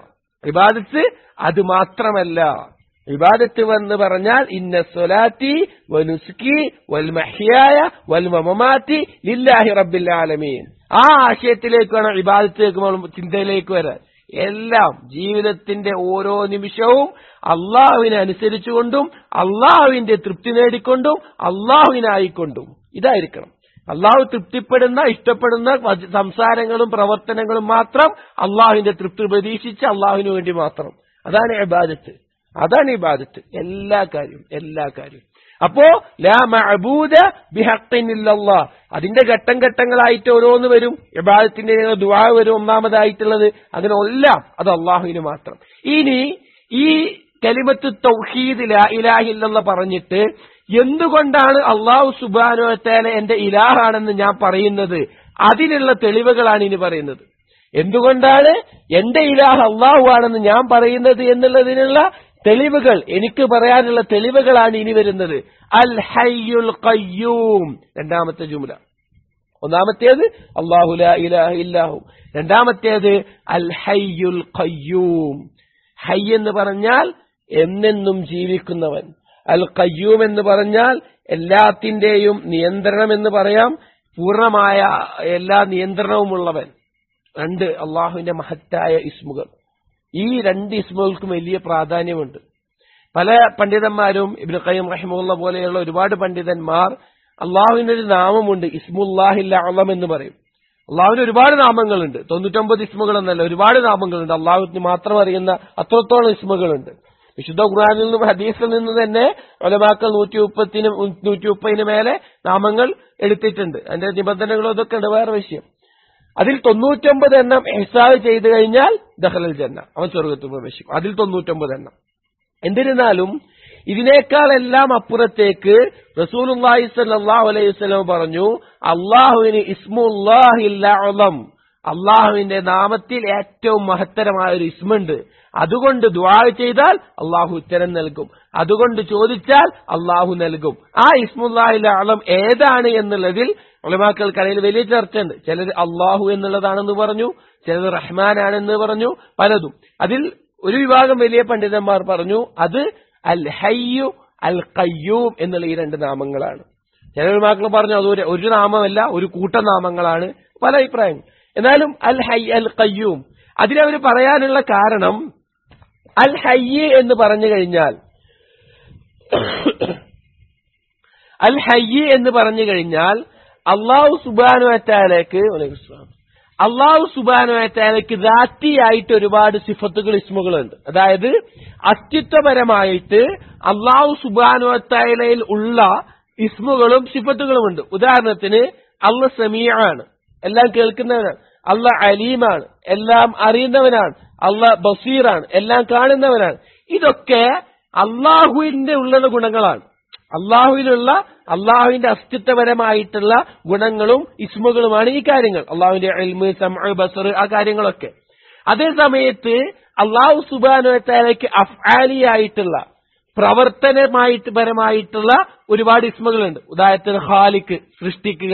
Speaker 1: ഇബാദത്ത് എന്ന് പറഞ്ഞാൽ ഇന്ന സ്വലാത്തി വനുസ്കി വൽ മഹ്യായ വൽ മമാതി ലില്ലാഹി റബ്ബിൽ ആലമീൻ. ആ ആശയത്തിലേക്ക് വേണം ഇബാദത്തിലേക്ക് ചിന്തയിലേക്ക് വരാൻ. എല്ലാം ജീവിതത്തിന്റെ ഓരോ നിമിഷവും അള്ളാഹുവിനെ അനുസരിച്ചുകൊണ്ടും അള്ളാഹുവിന്റെ തൃപ്തി നേടിക്കൊണ്ടും അള്ളാഹുവിനായിക്കൊണ്ടും ഇതായിരിക്കണം. അള്ളാഹു തൃപ്തിപ്പെടുന്ന, ഇഷ്ടപ്പെടുന്ന സംസാരങ്ങളും പ്രവർത്തനങ്ങളും മാത്രം അള്ളാഹുവിന്റെ തൃപ്തി പ്രതീക്ഷിച്ച് അള്ളാഹുവിന് വേണ്ടി മാത്രം. അതാണ് ഇബാദത്ത്. എല്ലാ കാര്യം. അപ്പോ ലാ മഅബൂദ ബിഹഖിൻ ഇല്ലല്ലാഹ്. അതിന്റെ ഘട്ടങ്ങളായിട്ട് ഓരോന്ന് വരും. ഇബാദത്തിന്റെ ദുആ വരും ഒന്നാമതായിട്ടുള്ളത്. അതിനെല്ലാം അത് അള്ളാഹുവിന് മാത്രം. ഇനി ഈ കലിമത്ത് തൗഹീദ് ലാ ഇലാഹ ഇല്ലല്ലാഹ് പറഞ്ഞിട്ട് എന്തുകൊണ്ടാണ് അള്ളാഹു സുബ്ഹാനഹു വ തആല എന്റെ ഇലാഹാണെന്ന് ഞാൻ പറയുന്നത്? അതിനുള്ള തെളിവുകളാണ് ഇനി പറയുന്നത്. എന്തുകൊണ്ടാണ് എന്റെ ഇലാഹ് അള്ളാഹു ആണെന്ന് ഞാൻ പറയുന്നത് എന്നുള്ളതിനുള്ള തെളിവുകൾ, എനിക്ക് പറയാനുള്ള തെളിവുകളാണ് ഇനി വരുന്നത്. അൽ ഹയ്യുൽ ഖയ്യൂം രണ്ടാമത്തെ ജുംല. ഒന്നാമത്തേത് അല്ലാഹു ലാ ഇലാഹ ഇല്ലാഹു. രണ്ടാമത്തേത് അൽ ഹയ്യുൽ ഖയ്യൂം. ഹൈ എന്ന് പറഞ്ഞാൽ എന്നെന്നും ജീവിക്കുന്നവൻ. അൽ ഖയ്യൂം എന്ന് പറഞ്ഞാൽ എല്ലാത്തിന്റെയും നിയന്ത്രണം എന്ന് പറയാം. പൂർണ്ണമായ എല്ലാ നിയന്ത്രണവുമുള്ളവൻ. രണ്ട് അള്ളാഹുവിന്റെ മഹത്തായ ഇസ്മുകൾ. ഈ രണ്ട് ഇസ്മുകൾക്കും വലിയ പ്രാധാന്യമുണ്ട്. പല പണ്ഡിതന്മാരും ഇബ്നു ഖയ്യിം റഹിമഹുല്ലാഹ് പോലെയുള്ള ഒരുപാട് പണ്ഡിതന്മാർ അള്ളാഹുവിന് ഒരു നാമമുണ്ട്, ഇസ്മുല്ലാഹിൽ അഅ്ലം എന്ന് പറയും. അള്ളാഹുവിന് ഒരുപാട് നാമങ്ങളുണ്ട്. 99 ഇസ്മുകൾ എന്നല്ല, ഒരുപാട് നാമങ്ങളുണ്ട്. അള്ളാഹുവിന് മാത്രം അറിയുന്ന അത്രത്തോളം ഇസ്മുകളുണ്ട്. വിശുദ്ധ ഖുർആനിൽ നിന്നും ഹദീസിൽ നിന്ന് തന്നെ ഉലമാക്കൾ 130 മേലെ നാമങ്ങൾ എടുത്തിട്ടുണ്ട്. അതിന്റെ നിബന്ധനകളും ഇതൊക്കെ ഉണ്ട്, വേറെ വിഷയം. അതിൽ 99 എണ്ണം ഇഹ്സാൻ ചെയ്തു കഴിഞ്ഞാൽ ദഖലൽ ജന്ന, അവൻ സ്വർഗ്ഗത്തിൽ പ്രവേശിക്കും. അതിൽ 99 എണ്ണം. എന്നിരുന്നാലും ഇതിനേക്കാളെല്ലാം അപ്പുറത്തേക്ക് റസൂലുള്ളാഹി സ്വല്ലല്ലാഹു അലൈഹി വസല്ലം പറഞ്ഞു, അല്ലാഹുവിന് ഇസ്മുല്ലാഹിൽ അഅ്ലം, അള്ളാഹുവിന്റെ നാമത്തിൽ ഏറ്റവും മഹത്തരമായ ഒരു ഇസ്മുണ്ട്. അതുകൊണ്ട് ദുആ ചെയ്താൽ അള്ളാഹു ഉത്തരം നൽകും, അതുകൊണ്ട് ചോദിച്ചാൽ അള്ളാഹു നൽകും. ആ ഇസ്മുല്ലാഹിൽ അഅ്ലം ഏതാണ് എന്നുള്ളതിൽ ഉലമാക്കൾക്കിടയിൽ വലിയ ചർച്ചയുണ്ട്. ചിലർ അള്ളാഹു എന്നുള്ളതാണെന്ന് പറഞ്ഞു, ചിലർ റഹ്മാനാണെന്ന് പറഞ്ഞു, പലതും. അതിൽ ഒരു വിഭാഗം വലിയ പണ്ഡിതന്മാർ പറഞ്ഞു അത് അൽ ഹയ്യു അൽ ഖയ്യൂം എന്നുള്ള ഈ രണ്ട് നാമങ്ങളാണ്. ചില ഉലമാക്കൾ പറഞ്ഞു അത് ഒരു നാമമല്ല, ഒരു കൂട്ടം നാമങ്ങളാണ്, പല അഭിപ്രായങ്ങൾ. എന്നാലും അൽ ഹയ്യ് അൽ ഖയ്യൂം അതിലവർ പറയാനുള്ള കാരണം, അൽ ഹയ്യ് എന്ന് പറഞ്ഞു കഴിഞ്ഞാൽ അല്ലാഹു സുബ്ഹാനഹു വ തആലയ്ക്ക് ദാത്തിയായിട്ട് ഒരുപാട് സിഫത്തുകൾ ഇസ്മുകളുണ്ട്. അതായത് അസ്തിത്വപരമായിട്ട് അല്ലാഹു സുബ്ഹാനഹു വ തആലയിൽ ഉള്ള ഇസ്മുകളും സിഫത്തുകളുമുണ്ട്. ഉദാഹരണത്തിന് അല്ലാഹ് സമീഅാണ്, എല്ലാം കേൾക്കുന്നവനാണ്. അല്ലാഹ് അലീമാണ്, എല്ലാം അറിയുന്നവനാണ്. അല്ലാഹ് ബസീറാണ്, എല്ലാം കാണുന്നവനാണ്. ഇതൊക്കെ അള്ളാഹുവിന്റെ ഉള്ള ഗുണങ്ങളാണ്. അള്ളാഹുവിന്റെ അസ്തിത്വപരമായിട്ടുള്ള ഗുണങ്ങളും ഇസ്മുകളുമാണ് ഈ കാര്യങ്ങൾ. അള്ളാഹുവിന്റെ ഇൽമ്, സമഅ്, ബസർ, ആ കാര്യങ്ങളൊക്കെ. അതേ സമയത്ത് അള്ളാഹു സുബ്ഹാനഹു വ തആലയ്ക്ക് അഫ്ആലിയായിട്ടുള്ള പ്രവർത്തനപരമായിട്ടുള്ള ഒരുപാട് ഇസ്മുകളുണ്ട്. ഉദാഹരണത്തിന് ഖാലിഖ്, സൃഷ്ടിക്കുക,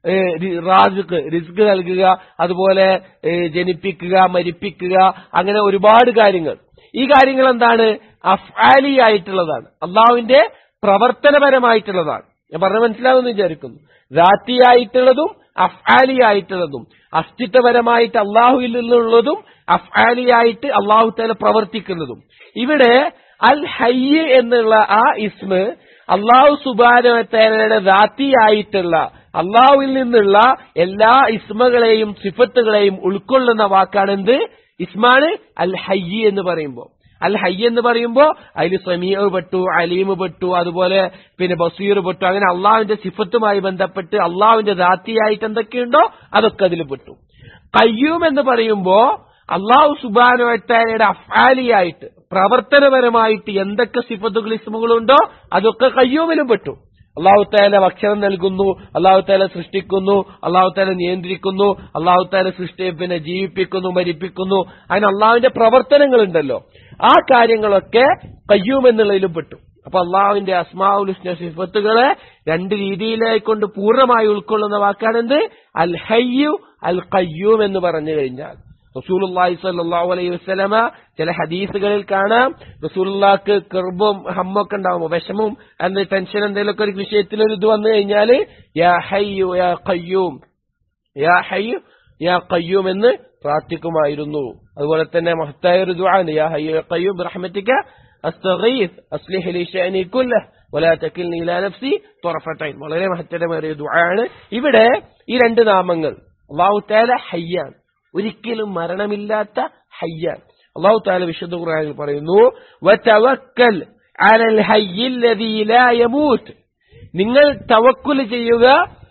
Speaker 1: റാസിഖ്, റിസ്ക് നൽകുക, അതുപോലെ ജനിപ്പിക്കുക, മരിപ്പിക്കുക, അങ്ങനെ ഒരുപാട് കാര്യങ്ങൾ. ഈ കാര്യങ്ങൾ എന്താണ്? അഫ്ആലിയായിട്ടുള്ളതാണ്, അള്ളാഹുവിന്റെ പ്രവർത്തനപരമായിട്ടുള്ളതാണ്. ഞാൻ പറഞ്ഞ മനസ്സിലാവുമെന്ന് വിചാരിക്കുന്നു. ദാത്തിയായിട്ടുള്ളതും അഫ്ആലിയായിട്ടുള്ളതും, അസ്തിത്വപരമായിട്ട് അള്ളാഹുവിൽ നിന്നുള്ളതും അഫ്ആലിയായിട്ട് അള്ളാഹു തആല പ്രവർത്തിക്കുന്നതും. ഇവിടെ അൽ ഹയ്യ് എന്നുള്ള ആ ഇസ്മ് അള്ളാഹു സുബ്ഹാനഹു വ തആലയുടെ ദാത്തിയായിട്ടുള്ള അള്ളാഹുവിൽ നിന്നുള്ള എല്ലാ ഇസ്മകളെയും സിഫത്തുകളെയും ഉൾക്കൊള്ളുന്ന വാക്കാണ് എന്ത്? ഇസ്മാണ് അൽ ഹയ്യ് എന്ന് പറയുമ്പോൾ. അൽ ഹയ്യ് എന്ന് പറയുമ്പോൾ അതിൽ സമീഉ പെട്ടു, അലീം പെട്ടു, അതുപോലെ പിന്നെ ബസീർ പെട്ടു. അങ്ങനെ അള്ളാഹുവിന്റെ സിഫത്തുമായി ബന്ധപ്പെട്ട് അള്ളാഹുവിന്റെ ദാത്തിയായിട്ട് എന്തൊക്കെയുണ്ടോ അതൊക്കെ അതിൽ പെട്ടു. ഖയ്യൂം എന്ന് പറയുമ്പോൾ അള്ളാഹു സുബ്ഹാനഹു വ തആലയുടെ അഫ്ആലിയായിട്ട് പ്രവർത്തനപരമായിട്ട് എന്തൊക്കെ സിഫത്തുകൾ ഇസ്മുകളുണ്ടോ അതൊക്കെ ഖയ്യൂമിലും പെട്ടു. അള്ളാഹു തആല ഭക്ഷണം നൽകുന്നു, അള്ളാഹു തആല സൃഷ്ടിക്കുന്നു, അള്ളാഹു തആല നിയന്ത്രിക്കുന്നു, അള്ളാഹു തആല ജീവിപ്പിക്കുന്നു, മരിപ്പിക്കുന്നു. അതിന് അള്ളാഹുവിന്റെ പ്രവർത്തനങ്ങൾ ഉണ്ടല്ലോ, ആ കാര്യങ്ങളൊക്കെ ഖയ്യൂം എന്നുള്ളതിലും പെട്ടു. അപ്പൊ അള്ളാഹുവിന്റെ അസ്മാഉൽ ഹുസ്ന സിഫത്തുകളെ രണ്ട് രീതിയിലേക്കൊണ്ട് പൂർണ്ണമായി ഉൾക്കൊള്ളുന്ന വാക്കാണെന്ത്? അൽ ഹയ്യു അൽ ഖയ്യൂം എന്ന് പറഞ്ഞു കഴിഞ്ഞാൽ. റസൂലുള്ളാഹി സ്വല്ലല്ലാഹു അലൈഹി വസല്ലമ ചില ഹദീസുകളിൽ കാണാം, റസൂലുള്ളാഹിക്ക് കർബും ഹമ്മൊക്കെ ഉണ്ടാവുമ്പോൾ, വിഷമവും അന്ന് ടെൻഷൻ എന്തെങ്കിലുമൊക്കെ ഒരു വിഷയത്തിൽ ഒരു ഇത് വന്നു കഴിഞ്ഞാൽ യാ ഹയ്യു യാ ഖയ്യൂം, യാ ഹയ്യു യാ ഖയ്യൂം എന്ന് പ്രാർത്ഥിക്കുമായിരുന്നു. അതുപോലെ തന്നെ മഹത്തായ ഒരു ദുആ ഉണ്ട്, യാ ഹയ്യു യാ ഖയ്യൂം ബിറഹ്മതിക അസ്തഗീസ് അസ്ലിഹ് ലി ശഅനി കുല്ലഹ് വലാ തകിൽനി ഇലാ നഫ്സി ത്വറഫത ഐൻ. വളരെ മഹത്തരമേറിയ ദുആയാണ്. ഇവിടെ ഈ രണ്ട് നാമങ്ങൾ, അല്ലാഹു തആല ഹയ്യാണ്, ഒരിക്കലും മരണമില്ലാത്ത ഹയ്യാണ്. അല്ലാഹു തആല വിശുദ്ധ ഖുർആനിൽ പറയുന്നു, വതവക്കൽ അലൽ ഹയ്യിൽ ലദീ ലാ യമൂത്ത്, നിങ്ങൾ തവക്കുൽ ചെയ്യുക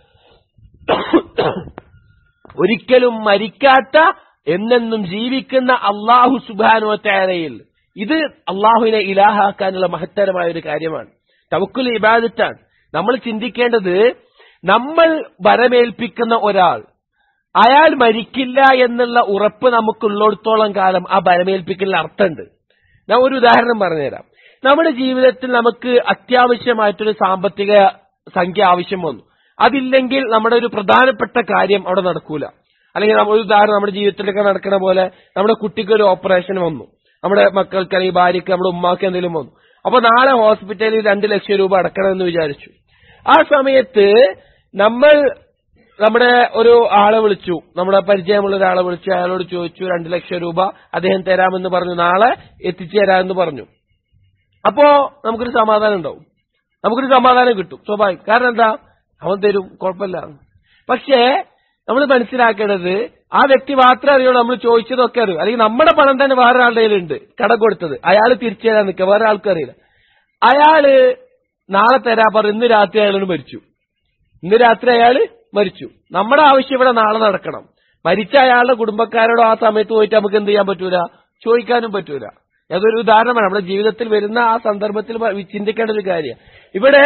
Speaker 1: ഒരിക്കലും മരിക്കാത്ത എന്നെന്നും ജീവിക്കുന്ന അല്ലാഹു സുബ്ഹാനഹു വ തആലയിൽ. ഇത് അല്ലാഹുവിനെ ഇലാഹാക്കാനുള്ള മഹത്തരമായ ഒരു കാര്യമാണ്. തവക്കുൽ ഇബാദത്താണ്. നമ്മൾ ചിന്തിക്കേണ്ടത്, നമ്മൾ ഭരമേൽപ്പിക്കുന്ന ഒരാൾ, അയാൾ മരിക്കില്ല എന്നുള്ള ഉറപ്പ് നമുക്കുള്ളിടത്തോളം കാലം ആ ഭരമേൽപ്പിക്കലിന് അർത്ഥമുണ്ട്. ഞാൻ ഒരു ഉദാഹരണം പറഞ്ഞുതരാം. നമ്മുടെ ജീവിതത്തിൽ നമുക്ക് അത്യാവശ്യമായിട്ടൊരു സാമ്പത്തിക സംഖ്യ ആവശ്യം വന്നു. അതില്ലെങ്കിൽ നമ്മുടെ ഒരു പ്രധാനപ്പെട്ട കാര്യം അവിടെ നടക്കൂല. അല്ലെങ്കിൽ ഒരു ഉദാഹരണം നമ്മുടെ ജീവിതത്തിലൊക്കെ നടക്കുന്ന പോലെ, നമ്മുടെ കുട്ടിക്ക് ഒരു ഓപ്പറേഷൻ വന്നു, നമ്മുടെ മക്കൾക്ക് അല്ലെങ്കിൽ ഭാര്യയ്ക്ക്, നമ്മുടെ ഉമ്മാക്ക് എന്തെങ്കിലും വന്നു. അപ്പൊ നാളെ ഹോസ്പിറ്റലിൽ 2 ലക്ഷം രൂപ അടക്കണമെന്ന് വിചാരിച്ചു. ആ സമയത്ത് നമ്മൾ നമ്മുടെ ഒരു ആളെ വിളിച്ചു, നമ്മുടെ പരിചയമുള്ള ഒരാളെ വിളിച്ചു, അയാളോട് ചോദിച്ചു 2 ലക്ഷം രൂപ അദ്ദേഹം തരാമെന്ന് പറഞ്ഞു, നാളെ എത്തിച്ചു തരാമെന്ന് പറഞ്ഞു. അപ്പോ നമുക്കൊരു സമാധാനം ഉണ്ടാവും, നമുക്കൊരു സമാധാനം കിട്ടും, സ്വാഭാവികം. കാരണം എന്താ, അവൻ തരും, കുഴപ്പമില്ല. പക്ഷേ നമ്മൾ മനസ്സിലാക്കേണ്ടത്, ആ വ്യക്തി മാത്രമേ അറിയുള്ളൂ നമ്മൾ ചോദിച്ചതൊക്കെ അറിയൂ. അല്ലെങ്കിൽ നമ്മുടെ പണം തന്നെ വേറെ ആളുടെ കയ്യിലുണ്ട്, കട കൊടുത്തത്, അയാൾ തിരിച്ചു തരാൻ നിൽക്കുക, വേറെ ആൾക്കും അറിയില്ല. അയാള് നാളെ തരാ പറഞ്ഞു, ഇന്ന് രാത്രി അയാളോട് മരിച്ചു. ഇന്ന് രാത്രി അയാള് മരിച്ചു. നമ്മുടെ ആവശ്യം ഇവിടെ നാളെ നടക്കണം. മരിച്ച അയാളുടെ കുടുംബക്കാരോട് ആ സമയത്ത് പോയിട്ട് നമുക്ക് എന്ത് ചെയ്യാൻ പറ്റൂല, ചോദിക്കാനും പറ്റൂല. അതൊരു ഉദാഹരണമാണ്. നമ്മുടെ ജീവിതത്തിൽ വരുന്ന ആ സന്ദർഭത്തിൽ ചിന്തിക്കേണ്ട ഒരു കാര്യം. ഇവിടെ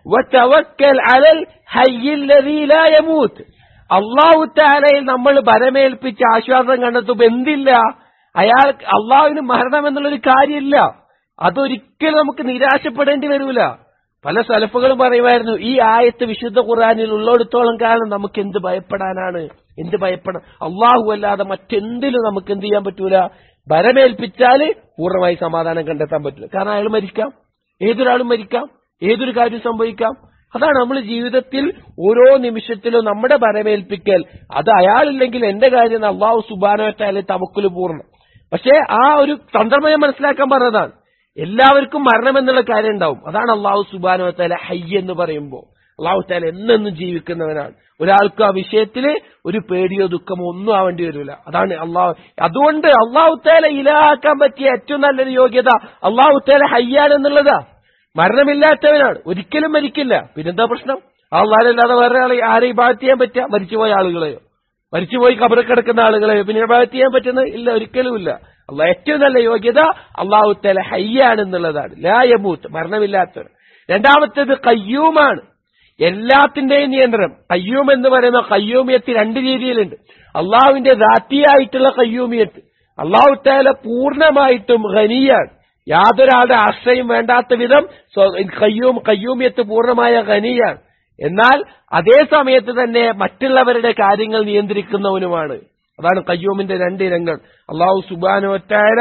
Speaker 1: അല്ലാഹു തആലയിൽ നമ്മൾ ഭരമേൽപ്പിച്ച് ആശ്വാസം കണ്ടെത്തുമ്പോൾ എന്തില്ല, അയാൾ അള്ളാഹുവിന് മരണം എന്നുള്ളൊരു കാര്യമില്ല. അതൊരിക്കലും നമുക്ക് നിരാശപ്പെടേണ്ടി വരൂല. പല സലഫുകളും പറയുമായിരുന്നു, ഈ ആയത്ത് വിശുദ്ധ ഖുർആനിൽ ഉള്ളിടത്തോളം കാലം നമുക്ക് എന്ത് ഭയപ്പെടാനാണ്, എന്ത് ഭയപ്പെടാൻ, അള്ളാഹു അല്ലാതെ മറ്റെന്തിലും നമുക്ക് എന്ത് ചെയ്യാൻ പറ്റൂല, ഭരമേൽപ്പിച്ചാല് പൂർണ്ണമായി സമാധാനം കണ്ടെത്താൻ പറ്റില്ല. കാരണം അയാൾ മരിക്കാം, ഏതൊരാളും മരിക്കാം, ഏതൊരു കാര്യം സംഭവിക്കാം. അതാണ് നമ്മൾ ജീവിതത്തിൽ ഓരോ നിമിഷത്തിലും നമ്മുടെ ഭരമേൽപ്പിക്കൽ. അത് അയാളില്ലെങ്കിൽ എന്റെ കാര്യം അള്ളാഹു സുബ്ഹാനഹു വ തആല തവക്കുൽ പൂർണ്ണം. പക്ഷേ ആ ഒരു സന്ദർഭം ഞാൻ മനസ്സിലാക്കാൻ പറഞ്ഞതാണ്. എല്ലാവർക്കും മരണം എന്നുള്ള കാര്യം ഉണ്ടാവും. അതാണ് അള്ളാഹു സുബ്ഹാനഹു വ തആല ഹയ്യ് എന്ന് പറയുമ്പോൾ അള്ളാഹു തആല എന്നെന്നും ജീവിക്കുന്നവനാണ്. ഒരാൾക്ക് ആ വിഷയത്തില് ഒരു പേടിയോ ദുഃഖമോ ഒന്നും ആവേണ്ടി വരില്ല. അതാണ് അള്ളാഹു. അതുകൊണ്ട് അള്ളാഹു തആല ഇലാഹാക്കാൻ പറ്റിയ ഏറ്റവും നല്ലൊരു യോഗ്യത അള്ളാഹു തആല ഹയ്യാണ് എന്നുള്ളതാ. മരണമില്ലാത്തവനാണ്, ഒരിക്കലും മരിക്കില്ല. പിന്നെന്താ പ്രശ്നം? അല്ലാതെ വേറെ ആരെ ഇബാദത്ത് ചെയ്യാൻ പറ്റുക? മരിച്ചുപോയ ആളുകളെയോ, മരിച്ചുപോയി ഖബറിൽ കിടക്കുന്ന ആളുകളെയോ പിന്നെ ഇബാദത്ത് ചെയ്യാൻ പറ്റുന്നത് ഇല്ല, ഒരിക്കലുമില്ല. അള്ളാഹ് ഏറ്റവും നല്ല യോഗ്യത അള്ളാഹു തആല ഹയ്യാണ് എന്നുള്ളതാണ്. ലാ യമൂത്ത്, മരണമില്ലാത്തവൻ. രണ്ടാമത്തേത് ഖയ്യൂമാണ്, എല്ലാത്തിന്റെയും നിയന്ത്രണം. ഖയ്യൂം എന്ന് പറയുന്ന ഖയ്യൂമിയത്ത് രണ്ട് രീതിയിലുണ്ട്. അള്ളാഹുവിന്റെ ദാത്തിയായിട്ടുള്ള ഖയ്യൂമിയത്ത്, അള്ളാഹു തആല പൂർണ്ണമായിട്ടും ഖനിയാണ്, യാതൊരാളുടെ ആശ്രയം വേണ്ടാത്ത വിധം ഖയ്യൂമിയത്ത് പൂർണ്ണമായ ഖനിയാണ്. എന്നാൽ അതേ സമയത്ത് തന്നെ മറ്റുള്ളവരുടെ കാര്യങ്ങൾ നിയന്ത്രിക്കുന്നവനുമാണ്. അതാണ് ഖയ്യൂമിന്റെ രണ്ട് ഇനങ്ങൾ. അല്ലാഹു സുബ്ഹാനഹു വ തആല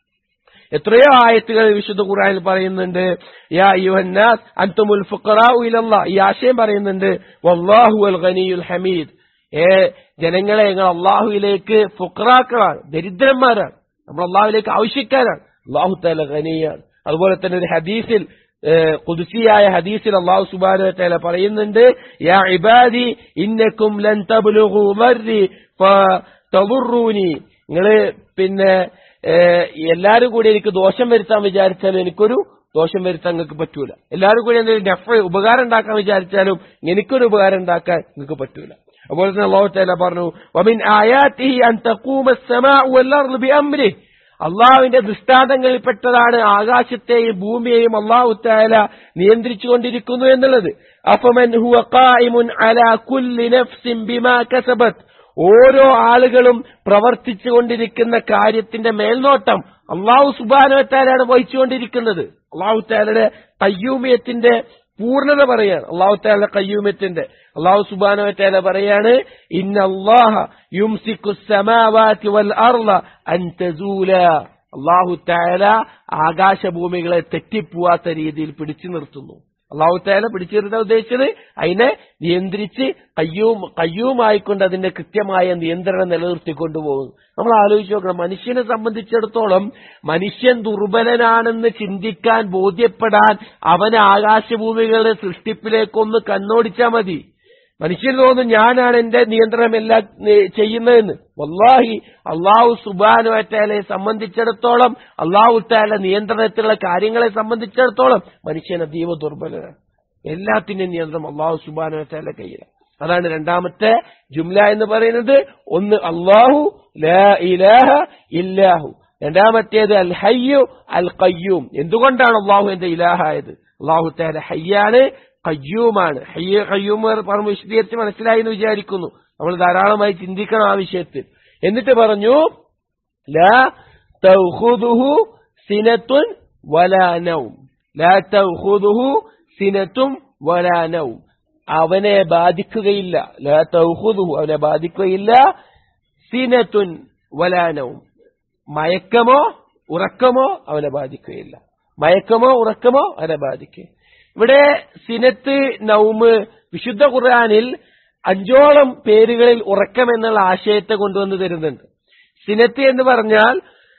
Speaker 1: എത്രയോ ആയത്തുകൾ വിശുദ്ധ ഖുർആനിൽ പറയുന്നുണ്ട്, യാ അയ്യുഹന്നാസ് അൻതുമുൽ ഫുഖറാഉ ഇലല്ലാഹ്. ഈ ആശയം പറയുന്നുണ്ട്, വല്ലാഹു അൽ ഗനിയുൽ ഹമീദ്. ജനങ്ങളെ, നിങ്ങൾ അള്ളാഹുവിലേക്ക് ഫുഖറാക്കളാണ്, ദരിദ്രന്മാരാണ്, നമ്മൾ അള്ളാഹുവിലേക്ക് ആവശ്യക്കാരാണ്. അല്ലാഹു തആല ഗനിയാണ്. അതുപോലെ തന്നെ ഒരു ഹദീസിൽ, ഖുദ്സിയായ ഹദീസിൽ അല്ലാഹു സുബ്ഹാനഹു വ തആല പറയുന്നുണ്ട്, യാ ഇബാദി ഇന്നകും ലൻ തബ്ലുഗു മർരി ഫതദുറൂനി. നിങ്ങള് പിന്നെ എല്ലാരും കൂടി എനിക്ക് ദോഷം വരുത്താൻ വിചാരിച്ചാലും എനിക്കൊരു ദോഷം വരുത്താൻ നിങ്ങൾക്ക് പറ്റൂല. എല്ലാവരും കൂടി എന്തെങ്കിലും ഉപകാരം ഉണ്ടാക്കാൻ വിചാരിച്ചാലും എനിക്കൊരു ഉപകാരം ഉണ്ടാക്കാൻ നിങ്ങൾക്ക് പറ്റൂല. അതുപോലെ തന്നെ അല്ലാഹു തആല പറഞ്ഞു, വമിൻ ആയാതിഹി അൻ തഖൂമ അസ്സമാഉ വൽ അർളു ബിഅംരിഹി. അള്ളാഹുവിന്റെ ദൃഷ്ടാന്തങ്ങളിൽപ്പെട്ടതാണ് ആകാശത്തെയും ഭൂമിയെയും അല്ലാഹു തആല നിയന്ത്രിച്ചുകൊണ്ടിരിക്കുന്നു എന്നുള്ളത്. അഫമൻ ഹുവ ഖായിമുൻ അലാ കുല്ലി നഫ്സിൻ ബിമാ കസബത്. ഓരോ ആളുകളും പ്രവർത്തിച്ചുകൊണ്ടിരിക്കുന്ന കാര്യത്തിന്റെ മേൽനോട്ടം അല്ലാഹു സുബ്ഹാനഹു വ തആലയാണ് വഹിച്ചുകൊണ്ടിരിക്കുന്നത്. അല്ലാഹു തആലയുടെ ഖയ്യൂമിയത്തിന്റെ പൂർണ്ണത പറയാണ്. അല്ലാഹു തആലയുടെ ഖയ്യൂമിയത്തിന്റെ അല്ലാഹു സുബ്ഹാനഹു വ തആല പറയാണ്, ഇന്നല്ലാഹ യുംസിക്കുസ് സമാവാതി വൽ അർള അൻ തസൂലാ. അല്ലാഹു തആല ആകാശഭൂമികളെ തെറ്റിപ്പോവാത്ത രീതിയിൽ പിടിച്ചു നിർത്തുന്നു. അല്ലാഹു തആല പിടിച്ചു നിർത്താൻ ഉദ്ദേശിച്ചത് അതിനെ നിയന്ത്രിച്ച് കയ്യൂമായിക്കൊണ്ട് അതിന്റെ കൃത്യമായ നിയന്ത്രണം നിലനിർത്തിക്കൊണ്ടുപോകുന്നു. നമ്മൾ ആലോചിച്ച് നോക്കണം, മനുഷ്യനെ സംബന്ധിച്ചിടത്തോളം മനുഷ്യൻ ദുർബലനാണെന്ന് ചിന്തിക്കാൻ, ബോധ്യപ്പെടാൻ അവന് ആകാശഭൂമികളുടെ സൃഷ്ടിപ്പിലേക്കൊന്ന് കണ്ണോടിച്ചാൽ മതി. മനുഷ്യന് തോന്നും ഞാനാണ് എന്റെ നിയന്ത്രണം എല്ലാം ചെയ്യുന്നതെന്ന്. വല്ലാഹി അല്ലാഹു സുബ്ഹാനഹു വ തആലയെ സംബന്ധിച്ചിടത്തോളം, അല്ലാഹു തആല നിയന്ത്രണത്തിലുള്ള കാര്യങ്ങളെ സംബന്ധിച്ചിടത്തോളം മനുഷ്യൻ അതീവ ദുർബലനാണ്. എല്ലാത്തിന്റെയും നിയന്ത്രണം അല്ലാഹു സുബ്ഹാനഹു വ തആല കയ്യിലാണ്. അതാണ് രണ്ടാമത്തെ ജുംല എന്ന് പറയുന്നത്. ഒന്ന് അല്ലാഹു ലാ ഇലാഹ ഇല്ലാഹു, രണ്ടാമത്തേത് അൽ ഹയ്യു അൽ ഖയ്യൂം. എന്തുകൊണ്ടാണ് അല്ലാഹു എന്റെ ഇലാഹായത്? അല്ലാഹു തആല ഹയ്യാണ്, ഖയ്യൂമാണ്. ഹയ്യ് ഖയ്യൂം പറഞ്ഞ വിശദീകരിച്ച് മനസ്സിലായി എന്ന് വിചാരിക്കുന്നു. നമ്മൾ ധാരാളമായി ചിന്തിക്കണം ആ വിഷയത്തിൽ. എന്നിട്ട് പറഞ്ഞു, ലാ തഖുദുഹു സിനത്തുൻ വലാ നൗം. ലാ തഖുദുഹു സിനത്തുൻ വലാ നൗം. അവനെ ബാധിക്കുകയില്ല. ലാ തഖുദുഹു, അവനെ ബാധിക്കുകയില്ല. സിനത്തുൻ വലാ നൗം, മയക്കമോ ഉറക്കമോ അവനെ ബാധിക്കുകയില്ല. മയക്കമോ ഉറക്കമോ അവനെ ബാധിക്കുക. ഇവിടെ സിനത്ത്, നൗമ് വിശുദ്ധ ഖുർആനിൽ 5ഓളം പേരുകളിൽ ഉറക്കം എന്നുള്ള ആശയത്തെ കൊണ്ടുവന്ന് തരുന്നുണ്ട്. സിനത്ത് എന്ന് പറഞ്ഞാൽ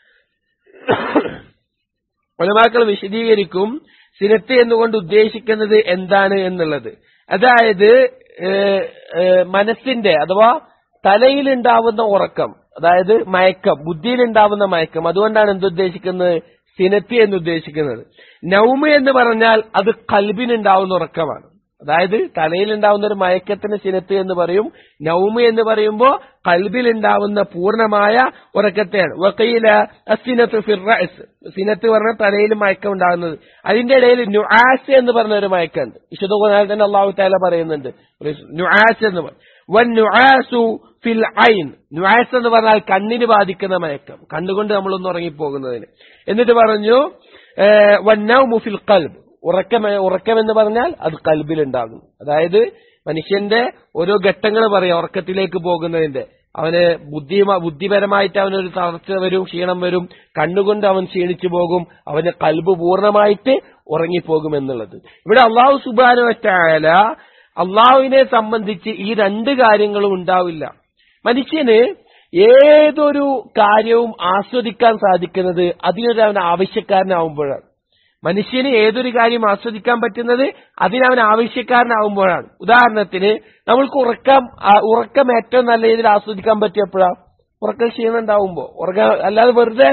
Speaker 1: ഉലമാക്കൾ വിശദീകരിക്കും സിനത്ത് എന്നുകൊണ്ട് ഉദ്ദേശിക്കുന്നത് എന്താണ് എന്നുള്ളത്. അതായത് മനസ്സിന്റെ അഥവാ തലയിലുണ്ടാവുന്ന ഉറക്കം, അതായത് മയക്കം, ബുദ്ധിയിലുണ്ടാവുന്ന മയക്കം, അതുകൊണ്ടാണ് എന്തുദ്ദേശിക്കുന്നത്, സിനത്തി എന്നുദ്ദേശിക്കുന്നത്. നൗമ് എന്ന് പറഞ്ഞാൽ അത് ഖൽബിനുണ്ടാവുന്ന ഉറക്കമാണ്. അതായത് തലയിലുണ്ടാവുന്ന ഒരു മയക്കത്തിന് സിനത്ത് എന്ന് പറയും. നൗമ് എന്ന് പറയുമ്പോൾ ഖൽബിലുണ്ടാവുന്ന പൂർണ്ണമായ ഉറക്കത്തെയാണ്. വഖീല അസ്സിനത്തു ഫിർ റഅസ്, സിനത്ത് പറഞ്ഞാൽ തലയിൽ മയക്കം ഉണ്ടാകുന്നത്. അതിന്റെ ഇടയിൽ നുആസ് എന്ന് പറഞ്ഞ ഒരു മയക്കമുണ്ട്. വിശുദ്ധ ഖുർആനിൽ തന്നെ അല്ലാഹു തആല പറയുന്നുണ്ട് നുആസ് എന്ന് പറയും. വന്നുആസു ഫിൽ ഐൻ, നുആസ് എന്ന് പറഞ്ഞാൽ കണ്ണിന് ബാധിക്കുന്ന മയക്കം, കണ്ണുകൊണ്ട് നമ്മളൊന്ന് ഉറങ്ങിപ്പോകുന്നതിന്. എന്നിട്ട് പറഞ്ഞു വന്നൗമു ഫിൽ ഖൽബ്, ഉറക്കം എന്ന് പറഞ്ഞാൽ അത് കൽബിലുണ്ടാകും. അതായത് മനുഷ്യന്റെ ഓരോ ഘട്ടങ്ങൾ പറയാം ഉറക്കത്തിലേക്ക് പോകുന്നതിന്റെ. അവന് ബുദ്ധിപരമായിട്ട് അവനൊരു തളർച്ച വരും, ക്ഷീണം വരും, കണ്ണുകൊണ്ട് അവൻ ക്ഷീണിച്ചു പോകും, അവന്റെ കൽബ് പൂർണ്ണമായിട്ട് ഉറങ്ങിപ്പോകും എന്നുള്ളത്. ഇവിടെ അല്ലാഹു സുബ്ഹാനഹു വ തആല അള്ളാഹുവിനെ സംബന്ധിച്ച് ഈ രണ്ട് കാര്യങ്ങളും ഉണ്ടാവില്ല. മനുഷ്യന് ഏതൊരു കാര്യവും ആസ്വദിക്കാൻ സാധിക്കുന്നത് അതിനൊരു അവൻ ആവശ്യക്കാരനാവുമ്പോഴാണ്. മനുഷ്യന് ഏതൊരു കാര്യം ആസ്വദിക്കാൻ പറ്റുന്നത് അതിനവൻ ആവശ്യക്കാരനാവുമ്പോഴാണ്. ഉദാഹരണത്തിന് നമ്മൾക്ക് ഉറക്കം ഏറ്റവും നല്ല രീതിയിൽ ആസ്വദിക്കാൻ പറ്റിയപ്പോഴാ ഉറക്കം ക്ഷീണം ഉണ്ടാവുമ്പോ. അല്ലാതെ വെറുതെ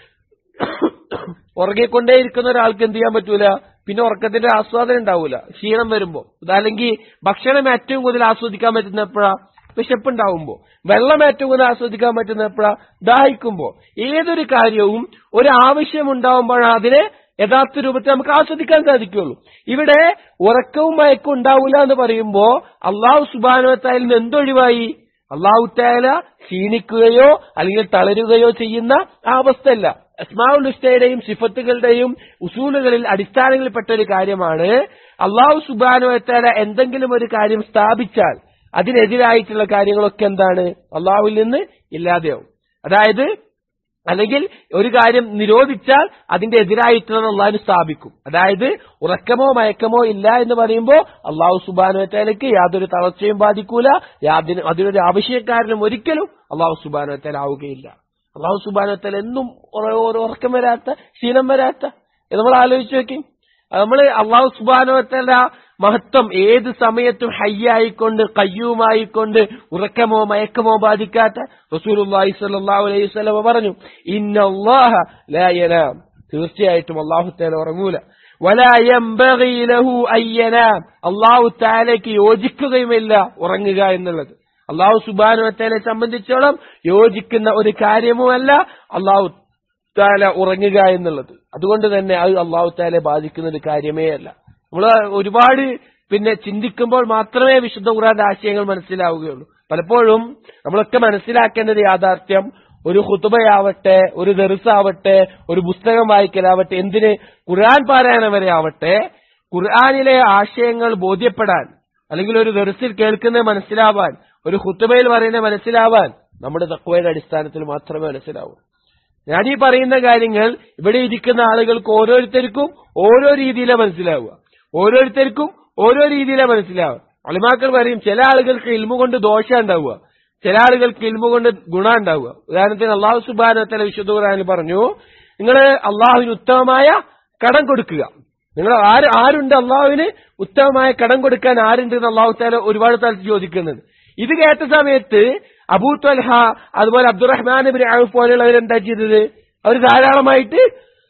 Speaker 1: ഉറങ്ങിക്കൊണ്ടേയിരിക്കുന്ന ഒരാൾക്ക് എന്ത് ചെയ്യാൻ പറ്റൂല, പിന്നെ ഉറക്കത്തിന്റെ ആസ്വാദനം ഉണ്ടാവൂല ക്ഷീണം വരുമ്പോ. അല്ലെങ്കിൽ ഭക്ഷണം ഏറ്റവും കൂടുതൽ ആസ്വദിക്കാൻ പറ്റുന്ന എപ്പോഴാ, വിശപ്പുണ്ടാവുമ്പോ. വെള്ളം ഏറ്റവും കൂടുതൽ ആസ്വദിക്കാൻ പറ്റുന്ന എപ്പോഴാ, ദാഹിക്കുമ്പോ. ഏതൊരു കാര്യവും ഒരു ആവശ്യം ഉണ്ടാവുമ്പോഴാണ് അതിനെ യഥാർത്ഥ രൂപത്തിൽ നമുക്ക് ആസ്വദിക്കാൻ സാധിക്കുള്ളൂ. ഇവിടെ ഉറക്കവും മയക്കവും ഉണ്ടാവില്ല എന്ന് പറയുമ്പോ അല്ലാഹു സുബ്ഹാനഹു വ തആലയിൽ നിന്ന് എന്തൊഴിവായി? അല്ലാഹു തആല ക്ഷീണിക്കുകയോ അല്ലെങ്കിൽ തളരുകയോ ചെയ്യുന്ന ആ അവസ്ഥയല്ല. അസ്മാഉൽ ഹുസ്നയുടെയും സിഫത്തുകളുടെയും ഉസൂലുകളിൽ അടിസ്ഥാനങ്ങളിൽപ്പെട്ട ഒരു കാര്യമാണ് അല്ലാഹു സുബ്ഹാനഹു വ തആല എന്തെങ്കിലും ഒരു കാര്യം സ്ഥാപിച്ചാൽ അതിനെതിരായിട്ടുള്ള കാര്യങ്ങളൊക്കെ എന്താണ്, അല്ലാഹുവിൽ നിന്ന് ഇല്ലാതെയാവും. അതായത് അല്ലെങ്കിൽ ഒരു കാര്യം നിരോധിച്ചാൽ അതിന്റെ എതിരായിട്ടുള്ളത് അള്ളാഹു സ്ഥാപിക്കും. അതായത് ഉറക്കമോ മയക്കമോ ഇല്ല എന്ന് പറയുമ്പോൾ അല്ലാഹു സുബ്ഹാനഹു വ തആലയ്ക്ക് യാതൊരു തളർച്ചയും ബാധിക്കൂല, അതിനൊരു ആവശ്യക്കാരനും ഒരിക്കലും അല്ലാഹു സുബ്ഹാനഹു വ തആല ആവുകയില്ല. അല്ലാഹു സുബ്ഹാനഹു വ തആല എന്നും ഉറക്കം വരാത്ത, ക്ഷീണം വരാത്ത. നമ്മൾ ആലോചിച്ച് നോക്കി, നമ്മൾ അല്ലാഹു സുബ്ഹാനഹു വ തആല മഹത്വം ഏത് സമയത്തും ഹയ്യായിക്കൊണ്ട് ഖയ്യൂമായിക്കൊണ്ട് ഉറക്കമോ മയക്കമോ ബാധിക്കാത്ത റസൂലുള്ളാഹി സ്വല്ലല്ലാഹു അലൈഹി വസല്ലം പറഞ്ഞു, ഇന്നല്ലാഹ ലാ യനാം, തീർച്ചയായിട്ടും അല്ലാഹു തആല ഉറങ്ങൂല. വലാ യംബഗി ലഹു അയ്യനാം, അല്ലാഹു തആലയ്ക്ക് യോജിക്കുകയുമില്ല ഉറങ്ങുക എന്നുള്ളത്. അല്ലാഹു സുബ്ഹാനഹു വ തആലയെ സംബന്ധിച്ചോളം യോജിക്കുന്ന ഒരു കാര്യവുമല്ല അല്ലാഹു തആല ഉറങ്ങുക എന്നുള്ളത്. അതുകൊണ്ട് തന്നെ അത് അല്ലാഹു തആലയെ ബാധിക്കുന്ന ഒരു കാര്യമേ അല്ല. നമ്മൾ ഒരുപാട് ചിന്തിക്കുമ്പോൾ മാത്രമേ വിശുദ്ധ ഖുർആന്റെ ആശയങ്ങൾ മനസ്സിലാവുകയുള്ളൂ. പലപ്പോഴും നമ്മളൊക്കെ മനസ്സിലാക്കേണ്ട ഒരു യാഥാർത്ഥ്യം, ഒരു ഖുതുബയാവട്ടെ, ഒരു ദർസാവട്ടെ, ഒരു പുസ്തകം വായിക്കലാവട്ടെ, എന്തിന് ഖുർആൻ പാരായണം വരെ ആവട്ടെ, ഖുർആനിലെ ആശയങ്ങൾ ബോധ്യപ്പെടാൻ, അല്ലെങ്കിൽ ഒരു ദർസിൽ കേൾക്കുന്നത് മനസ്സിലാവാൻ, ഒരു ഖുതുബയിൽ പറയുന്നത് മനസ്സിലാവാൻ നമ്മുടെ തഖ്വയുടെ അടിസ്ഥാനത്തിൽ മാത്രമേ മനസ്സിലാവൂ. ഞാനീ പറയുന്ന കാര്യങ്ങൾ ഇവിടെ ഇരിക്കുന്ന ആളുകൾക്ക് ഓരോരുത്തർക്കും ഓരോ രീതിയിലാണ് മനസ്സിലാവുക, ഓരോരുത്തർക്കും ഓരോ രീതിയിലാണ് മനസ്സിലാവുക. ഉലമാക്കൾ പറയും ചില ആളുകൾക്ക് ഇൽമു കൊണ്ട് ദോഷം ഉണ്ടാവുക, ചില ആളുകൾക്ക് ഇൽമു കൊണ്ട് ഗുണം ഉണ്ടാവുക. ഉദാഹരണത്തിന് അല്ലാഹു സുബ്ഹാനഹു വ തആല വിശുദ്ധ ഖുർആനിൽ പറഞ്ഞു, നിങ്ങൾ അള്ളാഹുവിന് ഉത്തമമായ കടം കൊടുക്കുക. നിങ്ങൾ ആരുണ്ട് അള്ളാഹുവിന് ഉത്തമമായ കടം കൊടുക്കാൻ ആരുണ്ട് എന്ന് അല്ലാഹു തആല ഒരുപാട് സ്ഥലത്ത് ചോദിക്കുന്നുണ്ട്. ഇത് കേട്ട സമയത്ത് അബൂ ത്വൽഹ അതുപോലെ അബ്ദുറഹ്മാൻ ഇബ്നു ഔഫ് പോലെയുള്ളവരെന്താ ചെയ്തത്? അവർ ധാരാളമായിട്ട്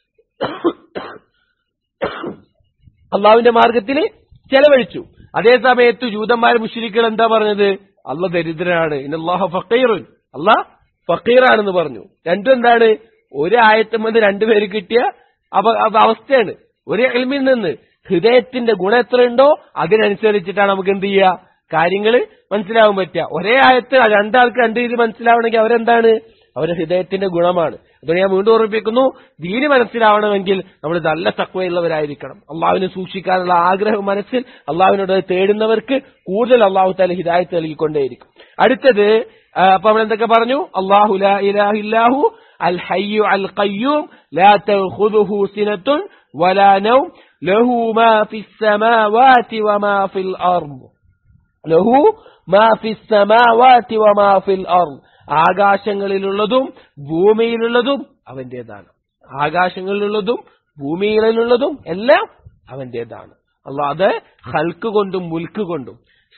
Speaker 1: അള്ളാഹുവിന്റെ മാർഗത്തിൽ ചെലവഴിച്ചു. അതേ സമയത്ത് ജൂതന്മാർ മുശ്രിക്കുകൾ എന്താ പറഞ്ഞത്? അല്ലാഹ് ദരിദ്രനാണ്, ഇന്നല്ലാഹ ഫഖീറുൻ, അല്ലാഹ് ഫഖീറാണെന്ന് പറഞ്ഞു. രണ്ടും എന്താണ്? ഒരു ആയത്തുമെന്ന് രണ്ടുപേര് കിട്ടിയ അവസ്ഥയാണ്. ഒരു ഇൽമിൽ നിന്ന് ഹൃദയത്തിന്റെ ഗുണം എത്രയുണ്ടോ അതിനനുസരിച്ചിട്ടാണ് നമുക്ക് എന്ത് ചെയ്യുക, കാര്യങ്ങൾ മനസ്സിലാവാൻ പറ്റുക. ഒരേ ആയത്ത് രണ്ടാൾക്ക് രണ്ട് രീതി മനസ്സിലാവണമെങ്കിൽ അവരെന്താണ്? അവരുടെ ഹൃദയത്തിന്റെ ഗുണമാണ്. അതുകൊണ്ട് ഞാൻ വീണ്ടും ഓർമ്മിപ്പിക്കുന്നു, ദീന് മനസ്സിലാവണമെങ്കിൽ നമ്മൾ നല്ല തഖ്വയുള്ളവരായിരിക്കണം. അള്ളാഹുവിനെ സൂക്ഷിക്കാനുള്ള ആഗ്രഹം മനസ്സിൽ അള്ളാഹുവിനോട് തേടുന്നവർക്ക് കൂടുതൽ അള്ളാഹു തആല ഹിദായത്ത് നൽകിക്കൊണ്ടേയിരിക്കും. അടുത്തത് അപ്പൊ നമ്മൾ എന്തൊക്കെ പറഞ്ഞു? അല്ലാഹു ലാ ഇലാഹ ഇല്ലാഹു അൽ ഹയ്യു അൽ ഖയ്യൂം ലാ തഖുദുഹു സിനത്തുൻ വലാ നൗം ലഹു മാ ഫിസ് സമാവാതി വമാ ഫിൽ അർദ് ലഹു മാ ഫിസ് സമാവാതി വമാ ഫിൽ അർദ്, ആകാശങ്ങളിലുള്ളതും ഭൂമിയിലുള്ളതും അവന്റേതാണ്. ആകാശങ്ങളിലുള്ളതും ഭൂമിയിലുള്ളതും എല്ലാം അവന്റേതാണ്. അല്ലാതെ ഖൽക്ക് കൊണ്ടും മുൽക്ക് കൊണ്ടും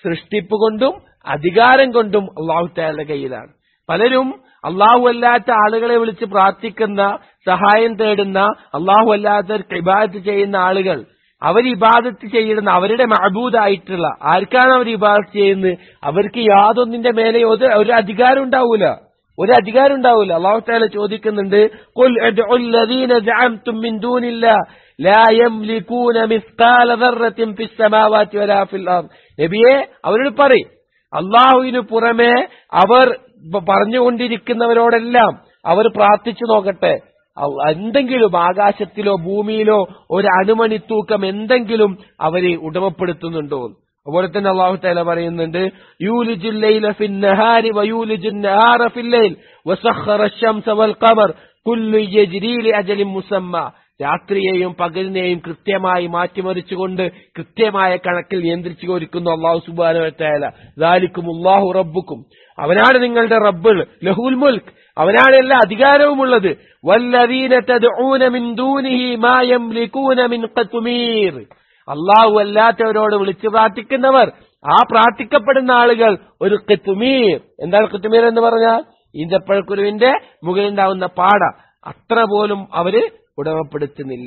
Speaker 1: സൃഷ്ടിപ്പ് കൊണ്ടും അധികാരം കൊണ്ടും അള്ളാഹു തആലയുടെ കയ്യിലാണ്. പലരും അള്ളാഹു അല്ലാത്ത ആളുകളെ വിളിച്ച് പ്രാർത്ഥിക്കുന്ന, സഹായം തേടുന്ന, അള്ളാഹു അല്ലാത്തവർക്ക് ഇബാദത്ത് ചെയ്യുന്ന ആളുകൾ, അവർ ഇബാദത്ത് ചെയ്യുന്ന അവരുടെ മഅബൂദായിട്ടുള്ള ആർക്കാണ് അവർ ഇബാദത്ത് ചെയ്യുന്നത്, അവർക്ക് യാതൊന്നിന്റെ മേലെ ഒരു അധികാരം ഉണ്ടാവൂല, അള്ളാഹു തആല ചോദിക്കുന്നുണ്ട്, ഖുൽ അദ്ഉൽ ലദീന സഅംതും മിൻ ദൂനില്ലാഹ് ലാ യംലികൂന മിസ്ഖാല ദർറത്തിൻ ഫിസ് സമാവാതി വലാ ഫിൽ അർദ്. നബിയെ അവരോട് പറയും, അള്ളാഹുവിന് പുറമെ അവർ പറഞ്ഞുകൊണ്ടിരിക്കുന്നവരോടെല്ലാം അവർ പ്രാർത്ഥിച്ചു നോക്കട്ടെ, എന്തെങ്കിലും ആകാശത്തിലോ ഭൂമിയിലോ ഒരു അണുമണി തൂക്കം എന്തെങ്കിലും അവര് ഉടമപ്പെടുത്തുന്നുണ്ടോ. അതുപോലെ തന്നെ അല്ലാഹു തആല പറയുന്നുണ്ട്, യൂലിജുൽ ലൈല ഫിൻ നഹാരി വയൂലിജുൻ നഹാറ ഫിൽ ലൈൽ വസഖറ അശ്-ശംസ വൽ ഖമർ കുല്ലു യജ്രി ലി അജലിൻ മുസമ്മ. രാത്രിയെയും പകലിനെയും കൃത്യമായി മാറ്റിമറിച്ചുകൊണ്ട് കൃത്യമായ കണക്കിൽ നിയന്ത്രിച്ചു കൊണ്ടിരിക്കുന്നു അല്ലാഹു സുബ്ഹാനഹു വ തആല. ദാലികുമുല്ലാഹു റബ്ബുക്കും, അവനാണ് നിങ്ങളുടെ റബ്ബ്, ലഹുൽ മുൽക്ക്, അവനാണ് എല്ലാ അധികാരവുമുള്ളത്. വല്ലദീന തദ്ഊന മിൻ ദൂനിഹി മാ യംലികൂന മിൻ ഖത്മീർ. അല്ലാഹു അല്ലാത്തവരോട് വിളിച്ചു പ്രാർത്ഥിക്കുന്നവർ, ആ പ്രാർത്ഥിക്കപ്പെടുന്ന ആളുകൾ ഒരു ഖത്മീർ. എന്താണ് ഖത്മീർ എന്ന് പറഞ്ഞാൽ? ഈന്തപ്പഴക്കുരുവിന്റെ മുകളിലുണ്ടാവുന്ന പാട, അത്ര പോലും അവര് ഉടമപ്പെടുത്തുന്നില്ല.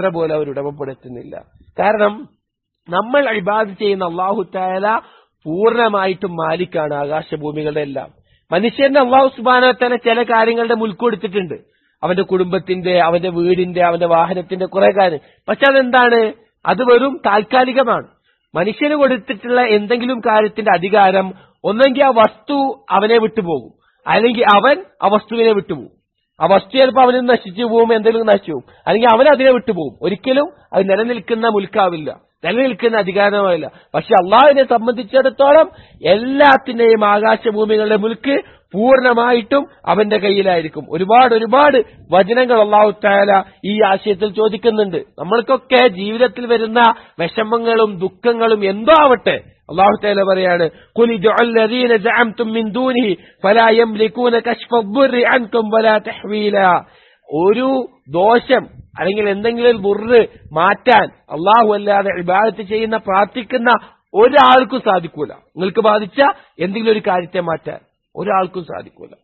Speaker 1: കാരണം നമ്മൾ ഇബാദത്ത് ചെയ്യുന്ന അല്ലാഹു തആല പൂർണ്ണമായിട്ടും മാലിക്കാണ് ആകാശഭൂമികളുടെ എല്ലാം. മനുഷ്യന്റെ അല്ലാഹു സുബ്ഹാനഹു വ തആല ചില കാര്യങ്ങളുടെ മുൽക്ക് കൊടുത്തിട്ടുണ്ട്, അവന്റെ കുടുംബത്തിന്റെ, അവന്റെ വീടിന്റെ, അവന്റെ വാഹനത്തിന്റെ കുറെ കാര്യം. പക്ഷെ അതെന്താണ്? അത് വെറും താൽക്കാലികമാണ്. മനുഷ്യന് കൊടുത്തിട്ടുള്ള എന്തെങ്കിലും കാര്യത്തിന്റെ അധികാരം ഒന്നെങ്കിൽ ആ വസ്തു അവനെ വിട്ടുപോകും, അല്ലെങ്കിൽ അവൻ ആ വസ്തുവിനെ വിട്ടുപോകും. ആ വസ്തു ചിലപ്പോൾ അവന് നശിച്ചു പോകും, എന്തെങ്കിലും നശിച്ചു പോകും, അല്ലെങ്കിൽ അവൻ അതിനെ വിട്ടുപോകും. ഒരിക്കലും അത് നിലനിൽക്കുന്ന മുൽക്കാവില്ല, നിലനിൽക്കുന്ന അധികാരമാവില്ല. പക്ഷെ അള്ളാഹുവിനെ സംബന്ധിച്ചിടത്തോളം എല്ലാത്തിന്റെയും ആകാശഭൂമികളുടെ മുൽക്ക് പൂർണ്ണമായിട്ടും അവന്റെ കയ്യിലായിരിക്കും. ഒരുപാട് വചനങ്ങൾ അല്ലാഹു തആല ഈ ആശയത്തിൽ ചോദിക്കുന്നുണ്ട്. നമ്മൾക്കൊക്കെ ജീവിതത്തിൽ വരുന്ന വിഷമങ്ങളും ദുഃഖങ്ങളും എന്തോ ആവട്ടെ, അല്ലാഹു തആല പറയാണ്, ഖുൽ ഇദ്ഉൽ ലദീന സഅംതും മിൻ ദൂനിഹി ഫലാ യംലികൂന കശ്ഫ അദ്ദുർരി അൻകും വലാ തഹ്വീല. ഒരു ദോഷം അല്ലെങ്കിൽ എന്തെങ്കിലും ബുർറ് മാറ്റാൻ അല്ലാഹു അല്ലാതെ ഇബാദത്ത് ചെയ്യുന്ന, പ്രാർത്ഥിക്കുന്ന ഒരാൾക്കും സാധിക്കൂല. നിങ്ങൾക്ക് ബാധിച്ച എന്തെങ്കിലും ഒരു കാര്യത്തെ മാറ്റാൻ ഒരാൾക്കും സാധിക്കൂല.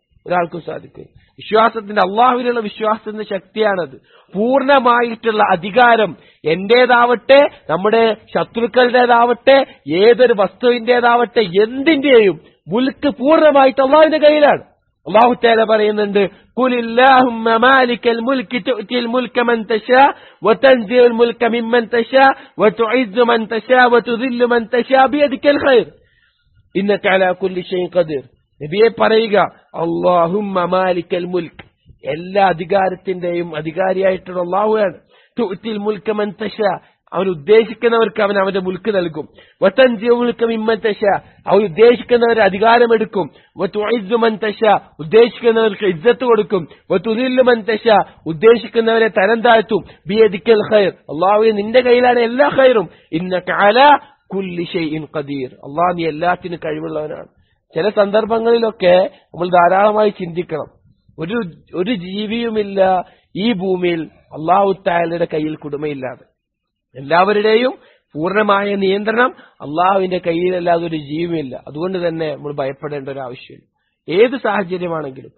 Speaker 1: വിശ്വാസത്തിന്റെ, അള്ളാഹുവിലുള്ള വിശ്വാസത്തിന്റെ ശക്തിയാണത്. പൂർണ്ണമായിട്ടുള്ള അധികാരം എന്റേതാവട്ടെ, നമ്മുടെ ശത്രുക്കളുടേതാവട്ടെ, ഏതൊരു വസ്തുവിന്റേതാവട്ടെ, എന്തിന്റെയും മുൽക്ക് പൂർണ്ണമായിട്ട് അള്ളാഹുവിന്റെ കയ്യിലാണ്. അല്ലാഹു തആല പറയുന്നുണ്ട്, ഖുലില്ലാഹുമ്മ മാലിക്കൽ മുൽക്കി തുഅ്തിൽ മുൽക മൻ തശാ വതൻസിഉൽ മുൽക മിമ്മൻ തശാ വതുഇസ്സു മൻ തശാ വതുദില്ലു മൻ തശാ ബിയദിക്കൽ ഖൈർ ഇന്നക അലാ കുല്ലി ഷൈഇൻ ഖദീർ. നബിയെ പറയുക, അല്ലാഹുമ്മ മാലിക്കൽ മുൽക്ക്, എല്ലാ അധികാരത്തിന്റെയും അധികാരിയായിട്ടുള്ള അല്ലാഹുവാണ്. തുഅ്തിൽ മുൽക മൻ തശാ, അവൻ ഉദ്ദേശിക്കുന്നവർക്ക് അവൻ അവന്റെ മുൽക്ക് നൽകും. വതൻസിഉൽ മുൽക മിമ്മൻ തശാ, അവൻ ഉദ്ദേശിക്കുന്നവരെ അധികാരമെടുക്കും. വതുഇസ്സു മൻ തശാ, ഉദ്ദേശിക്കുന്നവർക്ക് ഇസ്സത്ത് കൊടുക്കും. വതുദില്ലു മൻ തശാ, ഉദ്ദേശിക്കുന്നവരെ തരം താഴ്ത്തും. ബിയദിക്കൽ ഖൈർ, അല്ലാഹുവേ നിന്റെ കയ്യിലാണ് എല്ലാ ഖൈറും. ഇന്നക അലാ കുല്ലി ഷൈഇൻ ഖദീർ, അല്ലാഹു നീ എല്ലാത്തിനും കഴിവുള്ളവനാണ്. ചില സന്ദർഭങ്ങളിലൊക്കെ നമ്മൾ ധാരാളമായി ചിന്തിക്കണം. ഒരു ജീവിയുമില്ല ഈ ഭൂമിയിൽ അല്ലാഹു തആലയുടെ കയ്യിൽ കുടുമയില്ലാതെ. എല്ലാവരുടെയും പൂർണ്ണമായ നിയന്ത്രണം അള്ളാഹുവിന്റെ കയ്യിലല്ലാതെ ഒരു ജീവില്ല. അതുകൊണ്ട് തന്നെ നമ്മൾ ഭയപ്പെടേണ്ട ഒരു ആവശ്യമില്ല. ഏത് സാഹചര്യമാണെങ്കിലും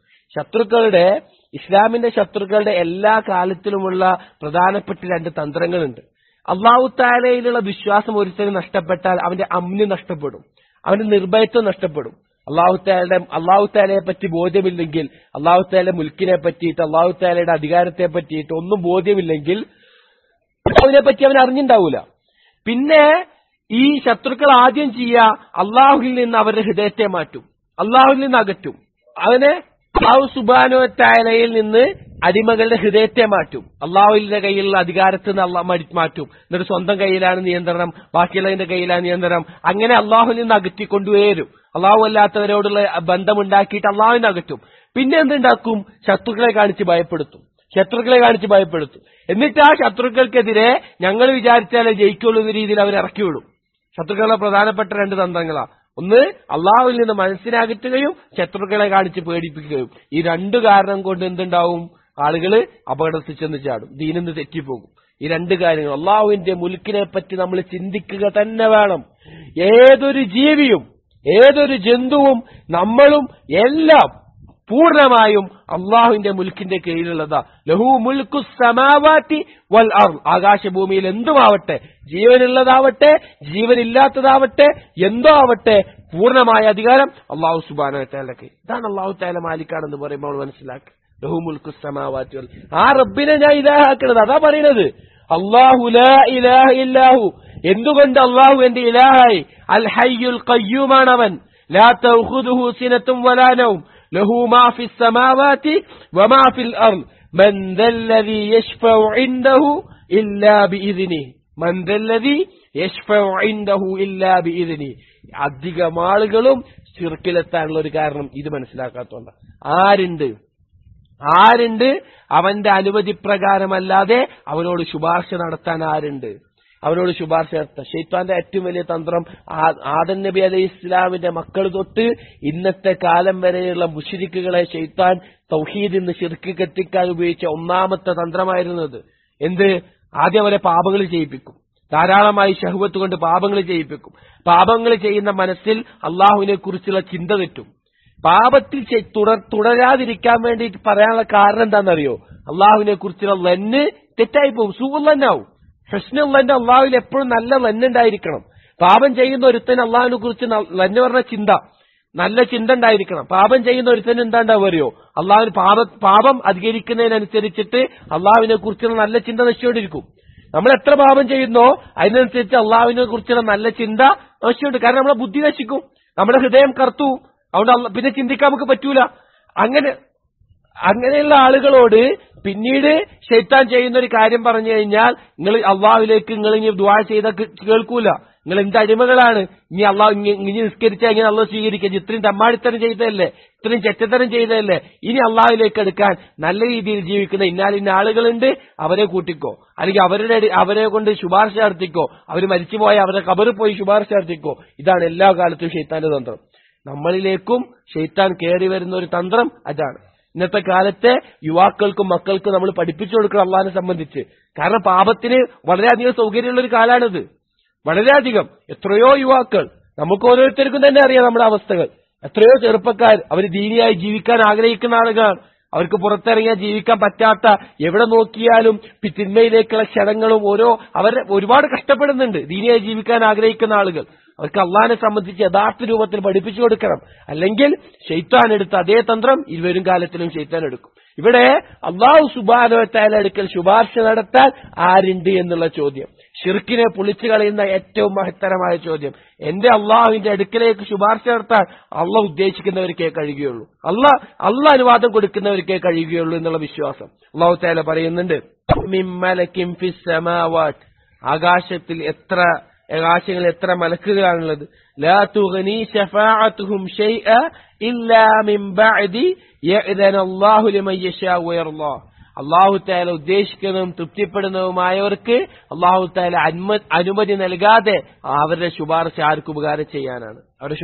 Speaker 1: ഇസ്ലാമിന്റെ ശത്രുക്കളുടെ എല്ലാ കാലത്തിലുമുള്ള പ്രധാനപ്പെട്ട രണ്ട് തന്ത്രങ്ങളുണ്ട്. അള്ളാഹു തആലയിലുള്ള വിശ്വാസം ഒരുത്തന് നഷ്ടപ്പെട്ടാൽ അവന്റെ അമ്ന് നഷ്ടപ്പെടും, അവന്റെ നിർഭയത്വം നഷ്ടപ്പെടും. അള്ളാഹു തആലയെ പറ്റി ബോധ്യമില്ലെങ്കിൽ, അള്ളാഹു തആലയുടെ മുൽക്കിനെ പറ്റിയിട്ട്, അള്ളാഹു തആലയുടെ അധികാരത്തെ പറ്റിയിട്ട് ഒന്നും ബോധ്യമില്ലെങ്കിൽ അതിനെ പറ്റി അവൻ അറിഞ്ഞിട്ടുണ്ടാവൂല. പിന്നെ ഈ ശത്രുക്കൾ ആദ്യം ചെയ്യുക, അള്ളാഹുവിൽ നിന്ന് അവരുടെ ഹൃദയത്തെ മാറ്റും, അള്ളാഹുവിൽ നിന്ന് അകറ്റും. അവനെ അല്ലാഹു സുബ്ഹാനഹു വ തആലയിൽ നിന്ന് അടിമകളുടെ ഹൃദയത്തെ മാറ്റും, അള്ളാഹുവിന്റെ കയ്യിലുള്ള അധികാരത്തിൽ നിന്ന് അള്ളാഹ് മാറ്റും. എന്നിട്ട് സ്വന്തം കയ്യിലാണ് നിയന്ത്രണം, ബാക്കിയുള്ളതിന്റെ കയ്യിലാണ് നിയന്ത്രണം. അങ്ങനെ അള്ളാഹുവിൽ നിന്ന് അകറ്റിക്കൊണ്ടുവരും. അള്ളാഹു അല്ലാത്തവരോടുള്ള ബന്ധമുണ്ടാക്കിയിട്ട് അള്ളാഹുവിനെ അകറ്റും. പിന്നെ എന്തുണ്ടാക്കും? ശത്രുക്കളെ കാണിച്ച് ഭയപ്പെടുത്തും. എന്നിട്ട് ആ ശത്രുക്കൾക്കെതിരെ ഞങ്ങൾ വിചാരിച്ചാലേ ജയിക്കുള്ളൂ എന്ന രീതിയിൽ അവർ ഇറക്കി വിടും. ശത്രുക്കളുടെ പ്രധാനപ്പെട്ട രണ്ട് തന്ത്രങ്ങളാ. ഒന്ന്, അള്ളാഹുവിൽ നിന്ന് മനസ്സിനകറ്റുകയും ശത്രുക്കളെ കാണിച്ച് പേടിപ്പിക്കുകയും. ഈ രണ്ടു കാരണം കൊണ്ട് എന്തുണ്ടാവും? ആളുകൾ അപകടത്തിൽ ചെന്ന് ചാടും, ദീനിൽ നിന്ന് തെറ്റിപ്പോകും. ഈ രണ്ട് കാര്യങ്ങൾ. അള്ളാഹുവിന്റെ മുൽക്കിനെ പറ്റി നമ്മൾ ചിന്തിക്കുക തന്നെ വേണം. ഏതൊരു ജീവിയും ഏതൊരു ജന്തുവും നമ്മളും എല്ലാം പൂർണ്ണമായും അള്ളാഹുവിന്റെ മുൽക്കിന്റെ കീഴിലുള്ളതാ. ലഹു മുൽക്കു സമാവാതി വൽ അർദ്, ആകാശഭൂമിയിൽ എന്തുമാവട്ടെ, ജീവനുള്ളതാവട്ടെ ജീവനില്ലാത്തതാവട്ടെ എന്തോ ആവട്ടെ, പൂർണ്ണമായ അധികാരം അള്ളാഹു സുബ്ഹാനഹു വ തആലക്ക്. ഇതാണ് അള്ളാഹു തആല മാലിക്കാണെന്ന് പറയുമ്പോൾ മനസ്സിലാക്കുക. ലഹു മുൽക്കു സമാവാതി വൽ, ആ റബ്ബിനെ ഞാൻ ഇലാഹാക്കുന്നത്, അതാ പറയുന്നത്. അല്ലാഹു ലാ ഇലാഹ ഇല്ലാഹു, എന്തുകൊണ്ട് അള്ളാഹു എന്റെ ഇലാഹായി? അൽ ഹയ്യുൽ ഖയ്യൂമാണവൻ. ലാ തഖുദുഹു സിനത്തും വലാ നൗം ലഹു മാ ഫിസ് സമാവാതി വമാ ഫിൽ അർദ് മൻ ദല്ലദി യശ്ഫഉ ഇൻദഹു ഇല്ലാ ബിഇദ്നിഹി മൻ ദല്ലദി യശ്ഫഉ ഇൻദഹു ഇല്ലാ ബിഇദ്നിഹി. അധികം ആളുകളും ശിർക്കിലെത്താനുള്ള ഒരു കാരണം ഇത് മനസ്സിലാക്കാത്തതുകൊണ്ട്. ആരുണ്ട് അവന്റെ അനുമതി പ്രകാരമല്ലാതെ അവനോട് ശുപാർശ നടത്താൻ ആരുണ്ട്? അവനോട് ശുപാർശ നടത്താൻ ശൈത്താന്റെ ഏറ്റവും വലിയ തന്ത്രം, ആദം നബി അലൈഹി ഇസ്ലാമിന്റെ മക്കൾ തൊട്ട് ഇന്നത്തെ കാലം വരെയുള്ള മുശ്രിക്കുകളെ ശൈത്താൻ തൗഹീദിൽ നിന്ന് ശിർക്ക് കെട്ടിക്കാൻ ഉപയോഗിച്ച ഒന്നാമത്തെ തന്ത്രമായിരുന്നത് എന്ത്? ആദ്യം അവരെ പാപങ്ങൾ ചെയ്യിപ്പിക്കും, ധാരാളമായി ശഹ്വത്ത് കൊണ്ട് പാപങ്ങൾ ചെയ്യിപ്പിക്കും. പാപങ്ങൾ ചെയ്യുന്ന മനസ്സിൽ അള്ളാഹുവിനെ കുറിച്ചുള്ള ചിന്ത തെറ്റും. പാപത്തിൽ തുടരാതിരിക്കാൻ വേണ്ടി പറയാനുള്ള കാരണം എന്താണെന്നറിയോ? അള്ളാഹുവിനെ കുറിച്ചുള്ള ലന്ന് തെറ്റായി പോകും, സൂഅല്ലന്നാവും. ഹുസ്നുള്ളന്റെ അള്ളാഹുവിൽ എപ്പോഴും നല്ല ലന്നുണ്ടായിരിക്കണം. പാപം ചെയ്യുന്ന ഒരുത്തന് അള്ളാഹുവിനെ കുറിച്ച് ലന്ന് പറഞ്ഞ ചിന്ത, നല്ല ചിന്ത ഉണ്ടായിരിക്കണം. പാപം ചെയ്യുന്ന ഒരുത്തന് എന്താ ഉണ്ടാവുകയോ? അള്ളാഹുവിന് പാപം അധികരിക്കുന്നതിനനുസരിച്ചിട്ട് അള്ളാഹുവിനെ കുറിച്ചുള്ള നല്ല ചിന്ത നശിച്ചുകൊണ്ടിരിക്കും. നമ്മൾ എത്ര പാപം ചെയ്യുന്നോ അതിനനുസരിച്ച് അള്ളാഹുവിനെ കുറിച്ചുള്ള നല്ല ചിന്ത നശിച്ചുകൊണ്ട്, കാരണം നമ്മളെ ബുദ്ധി നശിക്കും, നമ്മുടെ ഹൃദയം കറുത്തു, അതുകൊണ്ട് പിന്നെ ചിന്തിക്കാൻ നമുക്ക് പറ്റൂല. അങ്ങനെയുള്ള ആളുകളോട് പിന്നീട് ശൈത്താൻ ചെയ്യുന്ന ഒരു കാര്യം പറഞ്ഞു കഴിഞ്ഞാൽ, നിങ്ങൾ അള്ളാഹുവിലേക്ക് നിങ്ങൾ ഇനി ദുആ ചെയ്താൽ കേൾക്കൂല, നിങ്ങൾ എന്ത് അടിമകളാണ്, ഇനി അള്ളാഹു ഇനി നിസ്കരിച്ചാൽ ഇങ്ങനെ അള്ളാഹു സ്വീകരിക്കുക, ഇത്രയും തമ്മാടിത്തരം ചെയ്തതല്ലേ, ഇത്രയും ചെറ്റത്തരം ചെയ്തതല്ലേ, ഇനി അള്ളാഹുവിലേക്ക് എടുക്കാൻ നല്ല രീതിയിൽ ജീവിക്കുന്ന ഇന്ന ആളുകളുണ്ട്, അവരെ കൂട്ടിക്കോ, അല്ലെങ്കിൽ അവരെ കൊണ്ട് ശുപാർശ നടത്തിക്കോ, അവർ മരിച്ചുപോയ അവരുടെ ഖബറിൽ പോയി ശുപാർശ നടത്തിക്കോ. ഇതാണ് എല്ലാ കാലത്തും ശൈത്താന്റെ തന്ത്രം. നമ്മളിലേക്കും ശൈത്താൻ കയറി വരുന്ന ഒരു തന്ത്രം അതാണ്. ഇന്നത്തെ കാലത്തെ യുവാക്കൾക്കും മക്കൾക്കും നമ്മൾ പഠിപ്പിച്ചു കൊടുക്കണം അള്ളാഹിനെ സംബന്ധിച്ച്. കാരണം പാപത്തിന് വളരെയധികം സൗകര്യമുള്ള ഒരു കാലാണിത്. വളരെയധികം, എത്രയോ യുവാക്കൾ, നമുക്ക് ഓരോരുത്തർക്കും തന്നെ അറിയാം നമ്മുടെ അവസ്ഥകൾ. എത്രയോ ചെറുപ്പക്കാർ അവർ ദീനിയായി ജീവിക്കാൻ ആഗ്രഹിക്കുന്ന ആളുകളാണ്. അവർക്ക് പുറത്തിറങ്ങിയാൽ ജീവിക്കാൻ പറ്റാത്ത, എവിടെ നോക്കിയാലും തിന്മയിലേക്കുള്ള ക്ഷണങ്ങളും അവരെ ഒരുപാട് കഷ്ടപ്പെടുന്നുണ്ട് ദീനിയായി ജീവിക്കാൻ ആഗ്രഹിക്കുന്ന ആളുകൾ. അവർക്ക് അള്ളാഹിനെ സംബന്ധിച്ച് യഥാർത്ഥ രൂപത്തിൽ പഠിപ്പിച്ചു കൊടുക്കണം. അല്ലെങ്കിൽ ശൈത്താൻ എടുത്ത അതേ തന്ത്രം ഇരുവരും കാലത്തിലും ശൈത്താൻ എടുക്കും. ഇവിടെ അള്ളാഹു സുബ്ഹാനഹു വ തആല അടുക്കൽ ശുപാർശ നടത്താൻ ആരുണ്ട് എന്നുള്ള ചോദ്യം, ശിർക്കിനെ പൊളിച്ചു കളയുന്ന ഏറ്റവും മഹത്തരമായ ചോദ്യം. എന്റെ അള്ളാഹുവിന്റെ അടുക്കലേക്ക് ശുപാർശ നടത്താൻ അള്ളാഹ് ഉദ്ദേശിക്കുന്നവർക്കേ കഴിയുകയുള്ളൂ, അള്ളാഹ് അനുവാദം കൊടുക്കുന്നവർക്കേ കഴിയുകയുള്ളൂ എന്നുള്ള വിശ്വാസം അള്ളാഹു തആല പറയുന്നുണ്ട്. മിൻ മലകിൻ ഫിസ് സമാവാത്, ആകാശങ്ങളിൽ എത്ര മലക്കുകളാണുള്ളത്. ലാ തുഗ്നി ശഫാഅത്തുഹും ശൈഅ ഇല്ലാ മിൻ ബഅദി യഅ്ദന അല്ലാഹു ലിമൻ യശാഉ വയർളാ. അല്ലാഹു തആല ഉദ്ദേശിക്കുന്നതും തൃപ്തിപ്പെടുന്നതുമായവർക്ക് അല്ലാഹു തആല അനുമതി നൽകാതെ അവരുടെ ശുപാർശ ആർക്ക് ഉപകാരം ചെയ്യാനാണ്?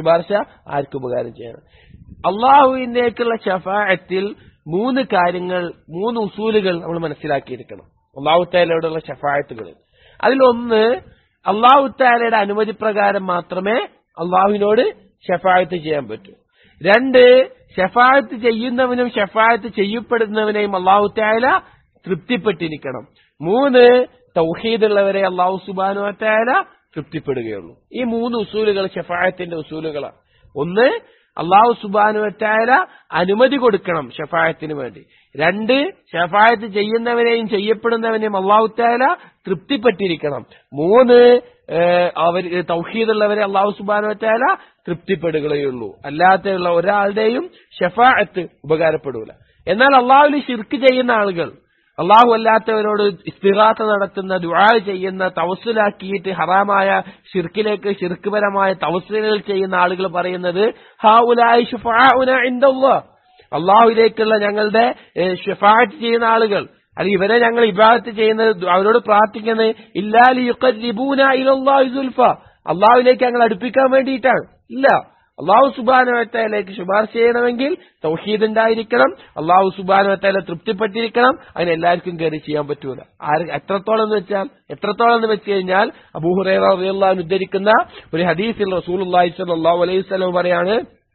Speaker 1: അല്ലാഹുവിനേക്കുള്ള ശഫാഅത്തിൽ മൂന്ന് കാര്യങ്ങൾ, മൂന്ന് ഉസൂലുകൾ നമ്മൾ മനസ്സിലാക്കിയിരിക്കണം അല്ലാഹു തആലയോടുള്ള ശഫാഅത്തുകൾ. അതിലൊന്ന്, അല്ലാഹു തആലയുടെ അനുമതി പ്രകാരം മാത്രമേ അല്ലാഹുവിനോട് ശഫാഅത്ത് ചെയ്യാൻ പറ്റൂ. രണ്ട്, ശഫാഅത്ത് ചെയ്യുന്നവനും ശഫാഅത്ത് ചെയ്യപ്പെടുന്നവനെയും അല്ലാഹു തആല തൃപ്തിപ്പെട്ടിരിക്കണം. മൂന്ന്, തൗഹീദുള്ളവരെ അല്ലാഹു സുബ്ഹാനഹു വ തആല തൃപ്തിപ്പെടുകയുള്ളൂ. ഈ മൂന്ന് ഉസൂലുകൾ ശഫാഅത്തിന്റെ ഉസൂലുകളാണ്. ഒന്ന്, അല്ലാഹു സുബ്ഹാനഹു വ തആല അനുമതി കൊടുക്കണം ശഫാഅത്തിന് വേണ്ടി. രണ്ട്, ശഫാഅത്ത് ചെയ്യുന്നവനെയും ചെയ്യപ്പെടുന്നവനെയും അല്ലാഹു തആല തൃപ്തിപ്പെട്ടിരിക്കണം. മൂന്ന്, അവർ തൗഹീദുള്ളവരെ അല്ലാഹു സുബ്ഹാനഹു വ തആല തൃപ്തിപ്പെടുകയുള്ളൂ. അല്ലാതെയുള്ള ഒരാളുടെയും ശഫാഅത്ത് ഉപകാരപ്പെടൂല. എന്നാൽ അല്ലാഹുവിൽ ശിർക്ക് ചെയ്യുന്ന ആളുകൾ, അല്ലാഹു അല്ലാത്തവരോട് ഇസ്തിഗാസ നടത്തുന്ന, ദുആ ചെയ്യുന്ന, തവസ്സുലാക്കിയിട്ട് ഹറാമായ ശിർക്കിലേക്ക്, ശിർക്ക്പരമായ തവസ്സുലുകൾ ചെയ്യുന്ന ആളുകൾ പറയുന്നത് ഹൗലായി ശുഫാഉനാ ഇൻദല്ലാഹ്, അല്ലാഹുവിലേക്കുള്ള ഞങ്ങളുടെ ശഫാഅത്ത് ചെയ്യുന്ന ആളുകൾ, അല്ലെങ്കിൽ ഇവരെ ഞങ്ങൾ ഇബാദത്ത് ചെയ്യുന്നത്, അവരോട് പ്രാർത്ഥിക്കുന്നത് ഇല്ലാ ലിയുഖർരിബൂനാ ഇലല്ലാഹി സുൽഫ, അല്ലാഹുവിലേക്ക് ഞങ്ങൾ അടുപ്പിക്കാൻ വേണ്ടിയിട്ടാണ്. ഇല്ല, അള്ളാഹു സുബ്ഹാനഹു വ തആലയ്ക്ക് ശുപാർശ ചെയ്യണമെങ്കിൽ തൗഹീദ് ഉണ്ടായിരിക്കണം, അള്ളാഹു സുബ്ഹാനഹു വ തആല തൃപ്തിപ്പെട്ടിരിക്കണം. അതിന് എല്ലാവർക്കും കയറി ചെയ്യാൻ പറ്റൂല. എത്രത്തോളം എന്ന് വെച്ച് കഴിഞ്ഞാൽ അബൂ ഹുറൈറ റളിയല്ലാഹു അൻഹു ഉദ്ധരിക്കുന്ന ഒരു ഹദീസിൽ റസൂലുള്ളാഹി സ്വല്ലല്ലാഹു അലൈഹി വസല്ലം പറയാണ്,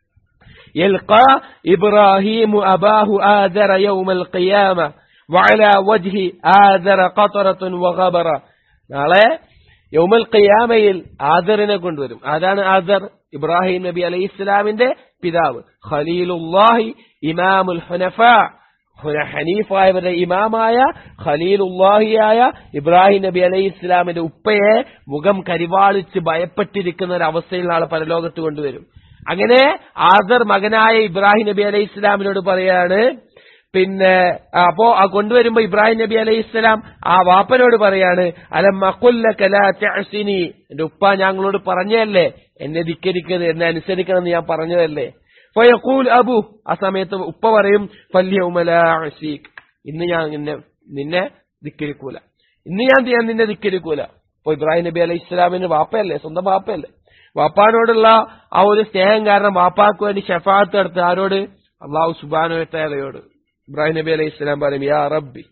Speaker 1: യൽഖാ ഇബ്രാഹീമു അബാഹു ആദറ യൗമൽ ഖിയാമ വഅലാ വജ്ഹി ആദറ ഖതറത്തുൻ വഗബറ. നാളെ യൗമൽ ഖിയാമയിൽ ആദറിനെ കൊണ്ടുവരും. ആരാണ് ആദർ? ഇബ്രാഹിം നബി അലൈഹി ഇസ്ലാമിന്റെ പിതാവ്, ഖലീലുല്ലാഹി ഇമാമുൽ ഹുനഫാ, ഹനീഫായവരുടെ ഇമാമായ ഖലീലുല്ലാഹിയായ ഇബ്രാഹിം നബി അലൈഹി ഇസ്ലാമിന്റെ ഉപ്പയെ മുഖം കരിവാളിച്ച് ഭയപ്പെട്ടിരിക്കുന്ന ഒരു അവസ്ഥയിൽ നാളെ പരലോകത്ത് കൊണ്ടുവരും. അങ്ങനെ ആദർ മകനായ ഇബ്രാഹിം നബി അലൈഹി ഇസ്ലാമിനോട് പറയാണ്, പിന്നെ അപ്പോ ആ കൊണ്ടുവരുമ്പോ ഇബ്രാഹിം നബി അലൈഹി ഇസ്ലാം ആ വാപ്പനോട് പറയാണ്, അലം അഖുല്ലക ലാ തഅസിനി, എന്റെ ഉപ്പ ഞങ്ങളോട് പറഞ്ഞതല്ലേ എന്നെ ധിക്കരിക്കരുത്, എന്നെ അനുസരിക്കണം എന്ന് ഞാൻ പറഞ്ഞതല്ലേ. ഫയഖൂൽ അബു, ആ സമയത്ത് ഉപ്പ പറയും, ഫൽയൗമ ലാ അസീക്, ഇന്ന് ഞാൻ നിന്നെ ധിക്കരിക്കൂല, ഇന്ന് ഞാൻ നിന്നെ ധിക്കരിക്കൂല. അപ്പൊ ഇബ്രാഹിം നബി അലൈഹി ഇസ്ലാമിന് വാപ്പയല്ലേ, സ്വന്തം വാപ്പയല്ലേ, വാപ്പാനോടുള്ള ആ ഒരു സ്നേഹം കാരണം വാപ്പാക്ക് വേണ്ടി ശഫാഅത്ത് നടത്തുക. ആരോട്? അല്ലാഹു സുബ്ഹാനഹു വ തആലയോട്. ഇബ്രാഹിം നബി അലൈഹി ഇസ്ലാം പറയും, യാ റബ്ബി,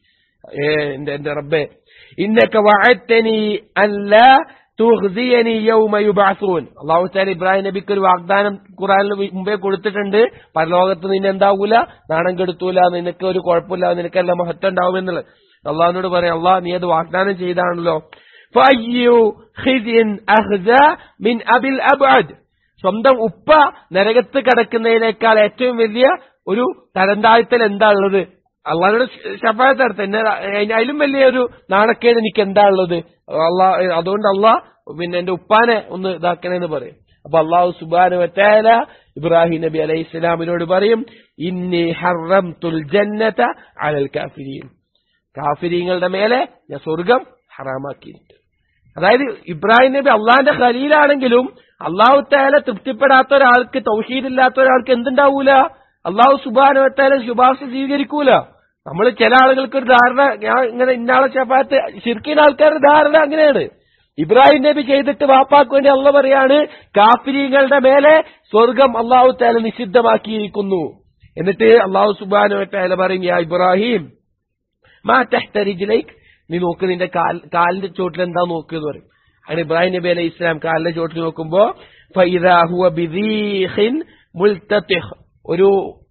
Speaker 1: എന്റെ റബ്ബേ, ഇന്നക വഅദ്തനി അല്ലാ തുഖ്സിയനി യൗമ യുബഅസൂൻ. അല്ലാഹു തആല ഇബ്രാഹിം നബിക്ക് ഒരു വാഗ്ദാനം ഖുർആനിൽ മുമ്പേ കൊടുത്തിട്ടുണ്ട്, പരലോകത്ത് നിന്നെ എന്താവൂല, നാണം കെടുത്തൂല, നിനക്ക് ഒരു കുഴപ്പമില്ല, നിനക്കെല്ലാം മഹത്വം ഉണ്ടാവുമെന്നുള്ളത്. അള്ളാഹിനോട് പറയാം, അള്ളാഹ് നീ അത് വാഗ്ദാനം ചെയ്താണല്ലോ. ഫഅയ്യു ഖിസിൻ അഖ്സാ മിൻ അബിൽ അബ്അദ്, സ്വന്തം ഉപ്പ നരകത്ത് കിടക്കുന്നതിനേക്കാൾ ഏറ്റവും വലിയ ഒരു തരംതാഴ്ത്തൽ എന്താ ഉള്ളത്? അള്ളാഹുടെ ശഫാഅത്ത് നടത്ത, അതിലും വലിയൊരു നാണക്കേട് എനിക്ക് എന്താ ഉള്ളത്? അതുകൊണ്ട് അള്ളാഹ് പിന്നെ എന്റെ ഉപ്പാനെ ഒന്ന് ഇതാക്കണേന്ന് പറയും. അപ്പൊ അള്ളാഹു സുബ്ഹാനഹു വ തആല ഇബ്രാഹിം നബി അലൈഹി ഇസ്ലാമിനോട് പറയും, ഇന്നി ഹറംതുൽ ജന്നത അലൽ കാഫിരീൻ, കാഫിരീങ്ങളുടെ മേലെ ഞാൻ സ്വർഗം ഹറാമാക്കിയിട്ടുണ്ട്. അതായത് ഇബ്രാഹിം നബി അള്ളാഹിന്റെ ഖലീലാണെങ്കിലും അള്ളാഹു തആല തൃപ്തിപ്പെടാത്ത ഒരാൾക്ക്, തൗഹീദില്ലാത്ത ഒരാൾക്ക് എന്തുണ്ടാവൂല? അള്ളാഹു സുബ്ഹാനഹു വ തആല ശുപാർശ സ്വീകരിക്കൂല. നമ്മൾ ചില ആളുകൾക്ക് ഒരു ധാരണ, ഞാൻ ഇങ്ങനെ ഇന്നാളെ ശഫാഅത്ത്, ശിർക്കീൻ ആൾക്കാരുടെ ധാരണ അങ്ങനെയാണ്. ഇബ്രാഹിം നബി ചെയ്തിട്ട് വാപ്പാക്ക് വേണ്ടി അള്ളാഹ് പറയാണ്, കാഫിരീങ്ങളുടെ മേലെ സ്വർഗം അള്ളാഹു തആല നിഷിദ്ധമാക്കിയിരിക്കുന്നു. എന്നിട്ട് അള്ളാഹു സുബ്ഹാനഹു വ തആല പറയും, യാ ഇബ്രാഹിം മാ തഹ്ത റിജ്ലൈക്, നീ നോക്ക്, നിന്റെ കാലിന്റെ ചോട്ടിൽ എന്താ നോക്കുക പറയും. അങ്ങനെ ഇബ്രാഹിം നബി അലൈഹി ഇസ്ലാം കാലിന്റെ ചോട്ടിൽ നോക്കുമ്പോ ഫഇദാ ഹുവ ബിദീഖിൻ മുൽതതിഖ്, ഒരു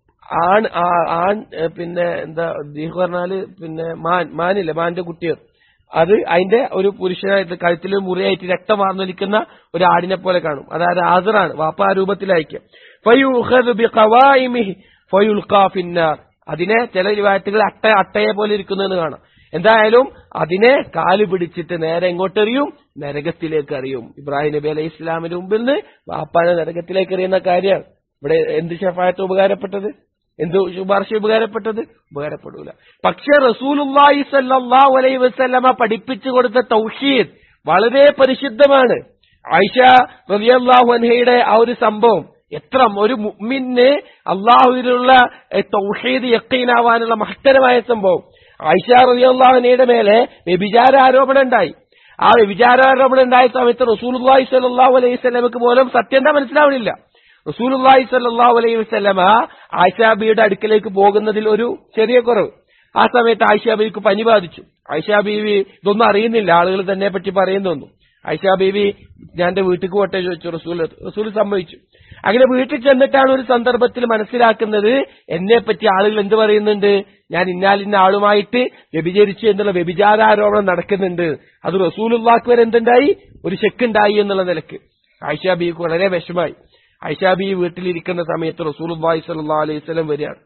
Speaker 1: ആൺ പിന്നെ എന്താ ദീഹ് പറഞ്ഞാല് പിന്നെ മാനില്ല, മാന്റെ കുട്ടികൾ, അത് അതിന്റെ ഒരു പുരുഷനായിട്ട് കഴുത്തിൽ മുറിയായിട്ട് രക്തം വാർന്നൊലിക്കുന്ന ഒരു ആടിനെ പോലെ കാണും. അതായത് ആദറാണ്, വാപ്പ ആ രൂപത്തിലായിരിക്കും. ഫയുഖദു ബിഖവായിമിഹി ഫയുൽഖാ ഫിന്നാർ, അതിനെ ചില റിവായത്തുകൾ അട്ടയെ പോലെ ഇരിക്കുന്നതെന്ന് കാണാം. എന്തായാലും അതിനെ കാല് പിടിച്ചിട്ട് നേരെ എങ്ങോട്ട് എറിയും? നരകത്തിലേക്ക് എറിയും. ഇബ്രാഹിം നബി അലൈഹി ഇസ്ലാമിന്റെ മുമ്പിൽ നിന്ന് വാപ്പാനെ നരകത്തിലേക്ക് എറിയുന്ന കാര്യമാണ്. ഇവിടെ എന്ത് ശഫാഅത്ത് ഉപകാരപ്പെട്ടത്? എന്ത് ശുപാർശ ഉപകാരപ്പെട്ടത്? ഉപകാരപ്പെടൂല. പക്ഷെ റസൂലുള്ളാഹി സ്വല്ലല്ലാഹു അലൈഹി വസല്ലമ പഠിപ്പിച്ചു കൊടുത്ത തൗഹീദ് വളരെ പരിശുദ്ധമാണ്. ആയിഷ റളിയല്ലാഹു അൻഹയുടെ ആ ഒരു സംഭവം, എത്ര ഒരു മുഅ്മിന് അള്ളാഹുവിലുള്ള തൗഹീദ് യഖീനാവാനുള്ള മഹത്തരമായ സംഭവം. ആയിഷ റളിയല്ലാഹു അൻഹയുടെ മേലെ വ്യഭിചാര ആരോപണം ഉണ്ടായി. ആ വ്യഭിചാരാരോപണം ഉണ്ടായ സമയത്ത് റസൂലുള്ളാഹി സ്വല്ലല്ലാഹു അലൈഹി വസല്ലമക്ക് പോലും സത്യം എന്താ മനസ്സിലാവണില്ല. റസൂലുള്ളാഹി സ്വല്ലല്ലാഹു അലൈഹി വസല്ലമ ആയിഷ ബീവിയുടെ അടുക്കലേക്ക് പോകുന്നതിൽ ഒരു ചെറിയ കുറവ്. ആ സമയത്ത് ആയിഷ ബീവിക്ക് പനി ബാധിച്ചു. ആയിഷ ബീവി ഇതൊന്നും അറിയുന്നില്ല, ആളുകൾ തന്നെ പറ്റി പറയുന്നൊന്നും. ആയിഷ ബീവി ഞാൻ എന്റെ വീട്ടിൽ പോട്ടെ ചോദിച്ചു. റസൂൽ സമ്മതിച്ചു. അങ്ങനെ വീട്ടിൽ ചെന്നിട്ടാണ് ഒരു സന്ദർഭത്തിൽ മനസ്സിലാക്കുന്നത്, എന്നെ പറ്റി ആളുകൾ എന്ത് പറയുന്നുണ്ട്, ഞാൻ ഇന്നാലിന്ന ആളുമായിട്ട് വ്യഭിചരിച്ചു എന്നുള്ള വ്യഭിചാരാരോപണം നടക്കുന്നുണ്ട്. അത് റസൂലുള്ളാഹിക്ക് വരെ എന്തുണ്ടായി, ഒരു ശെക്കുണ്ടായി എന്നുള്ള നിലക്ക് ആയിഷ ബീവിക്ക് വളരെ വിഷമായി. ആയിഷ ബീവി വീട്ടിലിരിക്കുന്ന സമയത്ത് റസൂലുള്ളാഹി സ്വല്ലല്ലാഹു അലൈഹി വസല്ലം വരികയാണ്.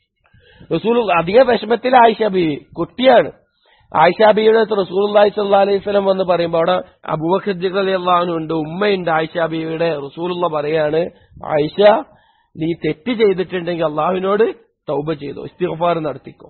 Speaker 1: റസൂൽ അധിക വിഷമത്തിൽ ആയിഷ ബീവി, കുട്ടിയാണ്. ആയിഷ ബീവിയുടെ അടുത്ത് റസൂലുള്ളാഹി സ്വല്ലല്ലാഹു അലൈഹി വസല്ലം വന്ന് പറയുമ്പോൾ അവിടെ അബൂബക്കർ സിദ്ദീഖ് റളിയല്ലാഹു അൻഹു ഉണ്ട്, ഉമ്മയുണ്ട് ആയിഷ ബീവിയുടെ. റസൂലുള്ള പറയാണ്, ആയിഷ നീ തെറ്റ് ചെയ്തിട്ടുണ്ടെങ്കിൽ അള്ളാഹുവിനോട് തൗബ ചെയ്തോ, ഇസ്തിഗ്ഫാർ നടത്തിക്കോ.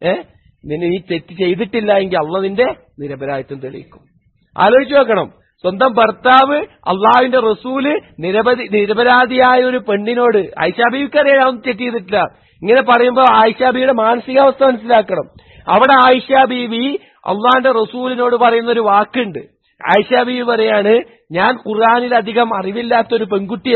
Speaker 1: നീ തെറ്റ് ചെയ്തിട്ടില്ല എങ്കിൽ അള്ളാഹ് നിന്റെ നിരപരാധിത്വം തെളിയിക്കും. ആലോചിച്ച് നോക്കണം, സ്വന്തം ഭർത്താവ് അള്ളാഹുവിന്റെ റസൂല് നിരപരാധിയായ ഒരു പെണ്ണിനോട്, ആയിഷ ബീവിക്ക് അറിയാം തെറ്റ് ചെയ്തിട്ടില്ല, ഇങ്ങനെ പറയുമ്പോൾ ആയിഷ ബീവിയുടെ മാനസികാവസ്ഥ മനസ്സിലാക്കണം. അവിടെ ആയിഷ ബീവി അള്ളാഹിന്റെ റസൂലിനോട് പറയുന്ന ഒരു വാക്കുണ്ട്. ആയിഷ ബീവി പറയാണ്, ഞാൻ ഖുർആനിൽ അധികം അറിവില്ലാത്തൊരു പെൺകുട്ടിയാണ്,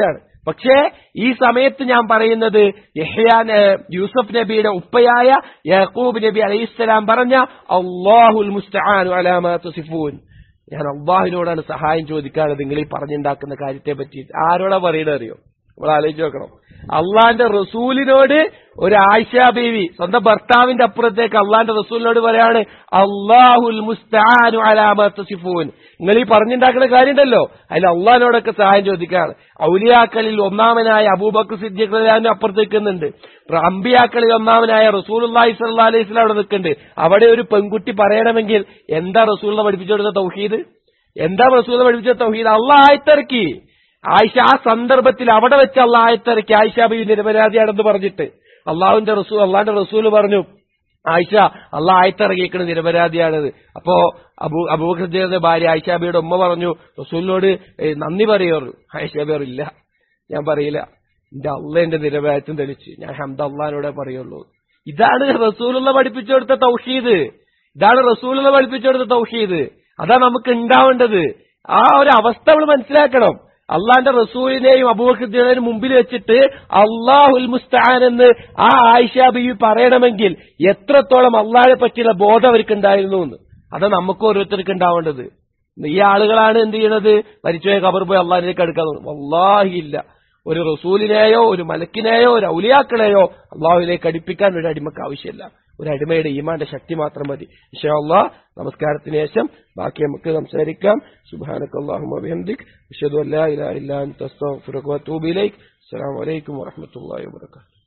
Speaker 1: പക്ഷേ ഈ സമയത്ത് ഞാൻ പറയുന്നത് യൂസഫ് നബിയുടെ ഉപ്പയായ യാക്കൂബ് നബി അലൈഹിസ്സലാം പറഞ്ഞ അല്ലാഹുൽ മുസ്തആനു അലാ മാ തസിഫൂൻ, ഞാൻ അള്ളാഹുവിനോടാണ് സഹായം ചോദിക്കാറ് നിങ്ങൾ ഈ പറഞ്ഞുണ്ടാക്കുന്ന കാര്യത്തെ പറ്റി. ആരോടാ പറയണത് അറിയോ? നമ്മൾ ആലോചിച്ച് നോക്കണം. അള്ളാന്റെ റസൂലിനോട് ഒരു ആയിഷ ബീവി സ്വന്തം ഭർത്താവിന്റെ അപ്പുറത്തേക്ക് അള്ളാന്റെ റസൂലിനോട് പറയാണ് അല്ലാഹുൽ മുസ്തആനു അലാ മാ തസിഫൂൻ, നിങ്ങൾ ഈ പറഞ്ഞുണ്ടാക്കുന്ന കാര്യമുണ്ടല്ലോ അതിൽ അള്ളാഹിനോടൊക്കെ സഹായം ചോദിക്കാണ്. ഔലിയാക്കളിൽ ഒന്നാമനായ അബൂബക്കർ സിദ്ദീഖ് റളിയല്ലാഹു അപ്പുറത്തേക്ക് നിൽക്കുന്നുണ്ട്. അമ്പിയാക്കളിൽ ഒന്നാമനായ റസൂലുള്ളാഹി സ്വല്ലല്ലാഹു അലൈഹി വസല്ലം അവിടെ നിൽക്കുന്നുണ്ട്. അവിടെ ഒരു പെൺകുട്ടി പറയണമെങ്കിൽ എന്താ റസൂലിനെ പഠിപ്പിച്ചു കൊടുത്ത തൗഹീദ്? എന്താ റസൂലിനെ പഠിപ്പിച്ച തൗഹീദ്? അള്ളാഹ് ആയത്തിറക്കി. ആയിഷ ആ സന്ദർഭത്തിൽ അവിടെ വെച്ച് അള്ളാഹ് ആയത്തിറക്കി ആയിഷ ബീവി നിരപരാധിയാണെന്ന് പറഞ്ഞിട്ട്. അള്ളാന്റെ റസൂൽ പറഞ്ഞു ആയിഷ അള്ളാഹ് ആയത്തിറങ്ങിയിരിക്കുന്ന നിരപരാധിയാണത്. അപ്പോ അബൂബക്കർ സിദ്ദീഖിന്റെ ഭാര്യ ആയിഷ ബീവിയുടെ ഉമ്മ പറഞ്ഞു റസൂലിനോട് നന്ദി പറയുന്നു. ആയിഷ ബീവി ഇല്ല, ഞാൻ പറയില്ല, എന്റെ അള്ളാന്റെ നിരപരാധിത്വം തെളിച്ച് ഞാൻ ഹംദ് അള്ളാഹിനോടെ പറയുള്ളൂ. ഇതാണ് റസൂലുള്ള പഠിപ്പിച്ചു കൊടുത്ത തൗഹീദ്. ഇതാണ് റസൂലുള്ള പഠിപ്പിച്ചു കൊടുത്ത തൗഹീദ്. അതാ നമുക്ക് ഉണ്ടാവേണ്ടത്. ആ ഒരു അവസ്ഥ നമ്മൾ മനസ്സിലാക്കണം. അള്ളാന്റെ റസൂലിനെയും അബൂബക്കർ സിദ്ദീഖിനെയും മുമ്പിൽ വെച്ചിട്ട് അല്ലാഹുൽ മുസ്തആൻ എന്ന് ആ ആയിഷ ബീവി പറയണമെങ്കിൽ എത്രത്തോളം അള്ളാഹിനെ പറ്റിയുള്ള ബോധം അവർക്ക് ഉണ്ടായിരുന്നു എന്ന് അതാ നമുക്ക് ഓരോരുത്തർക്ക് ഉണ്ടാവേണ്ടത്. ഈ ആളുകളാണ് എന്ത് ചെയ്യണത്? മരിച്ചുപോയ ഖബർ പോയി അള്ളാഹിലേക്ക് അടുക്കാൻ തോന്നും. വല്ലാഹി ഇല്ല, ഒരു റസൂലിനെയോ ഒരു മലക്കിനെയോ ഒരു ഔലിയാക്കളെയോ അള്ളാഹുവിലേക്ക് അടുപ്പിക്കാൻ ഒരു അടിമക്ക് ആവശ്യമില്ല. ഒരു അടിമയുടെ ഈമാന്റെ ശക്തി മാത്രം മതി. ഇൻഷാ അല്ലാഹ് നമസ്കാരത്തിന് ശേഷം ബാക്കി നമുക്ക് സംസാരിക്കാം. സുബ്ഹാനക്കല്ലാഹുമ്മ വബിഹംദിക് അശ്ഹദു അല്ലാ ഇലാഹ ഇല്ലാ അൻത അസ്തഗ്ഫിറുക വഅതൂബു ഇലൈക്. അസ്സലാമു അലൈക്കും വറഹ്മത്തുള്ളാഹി വബറകാതുഹു.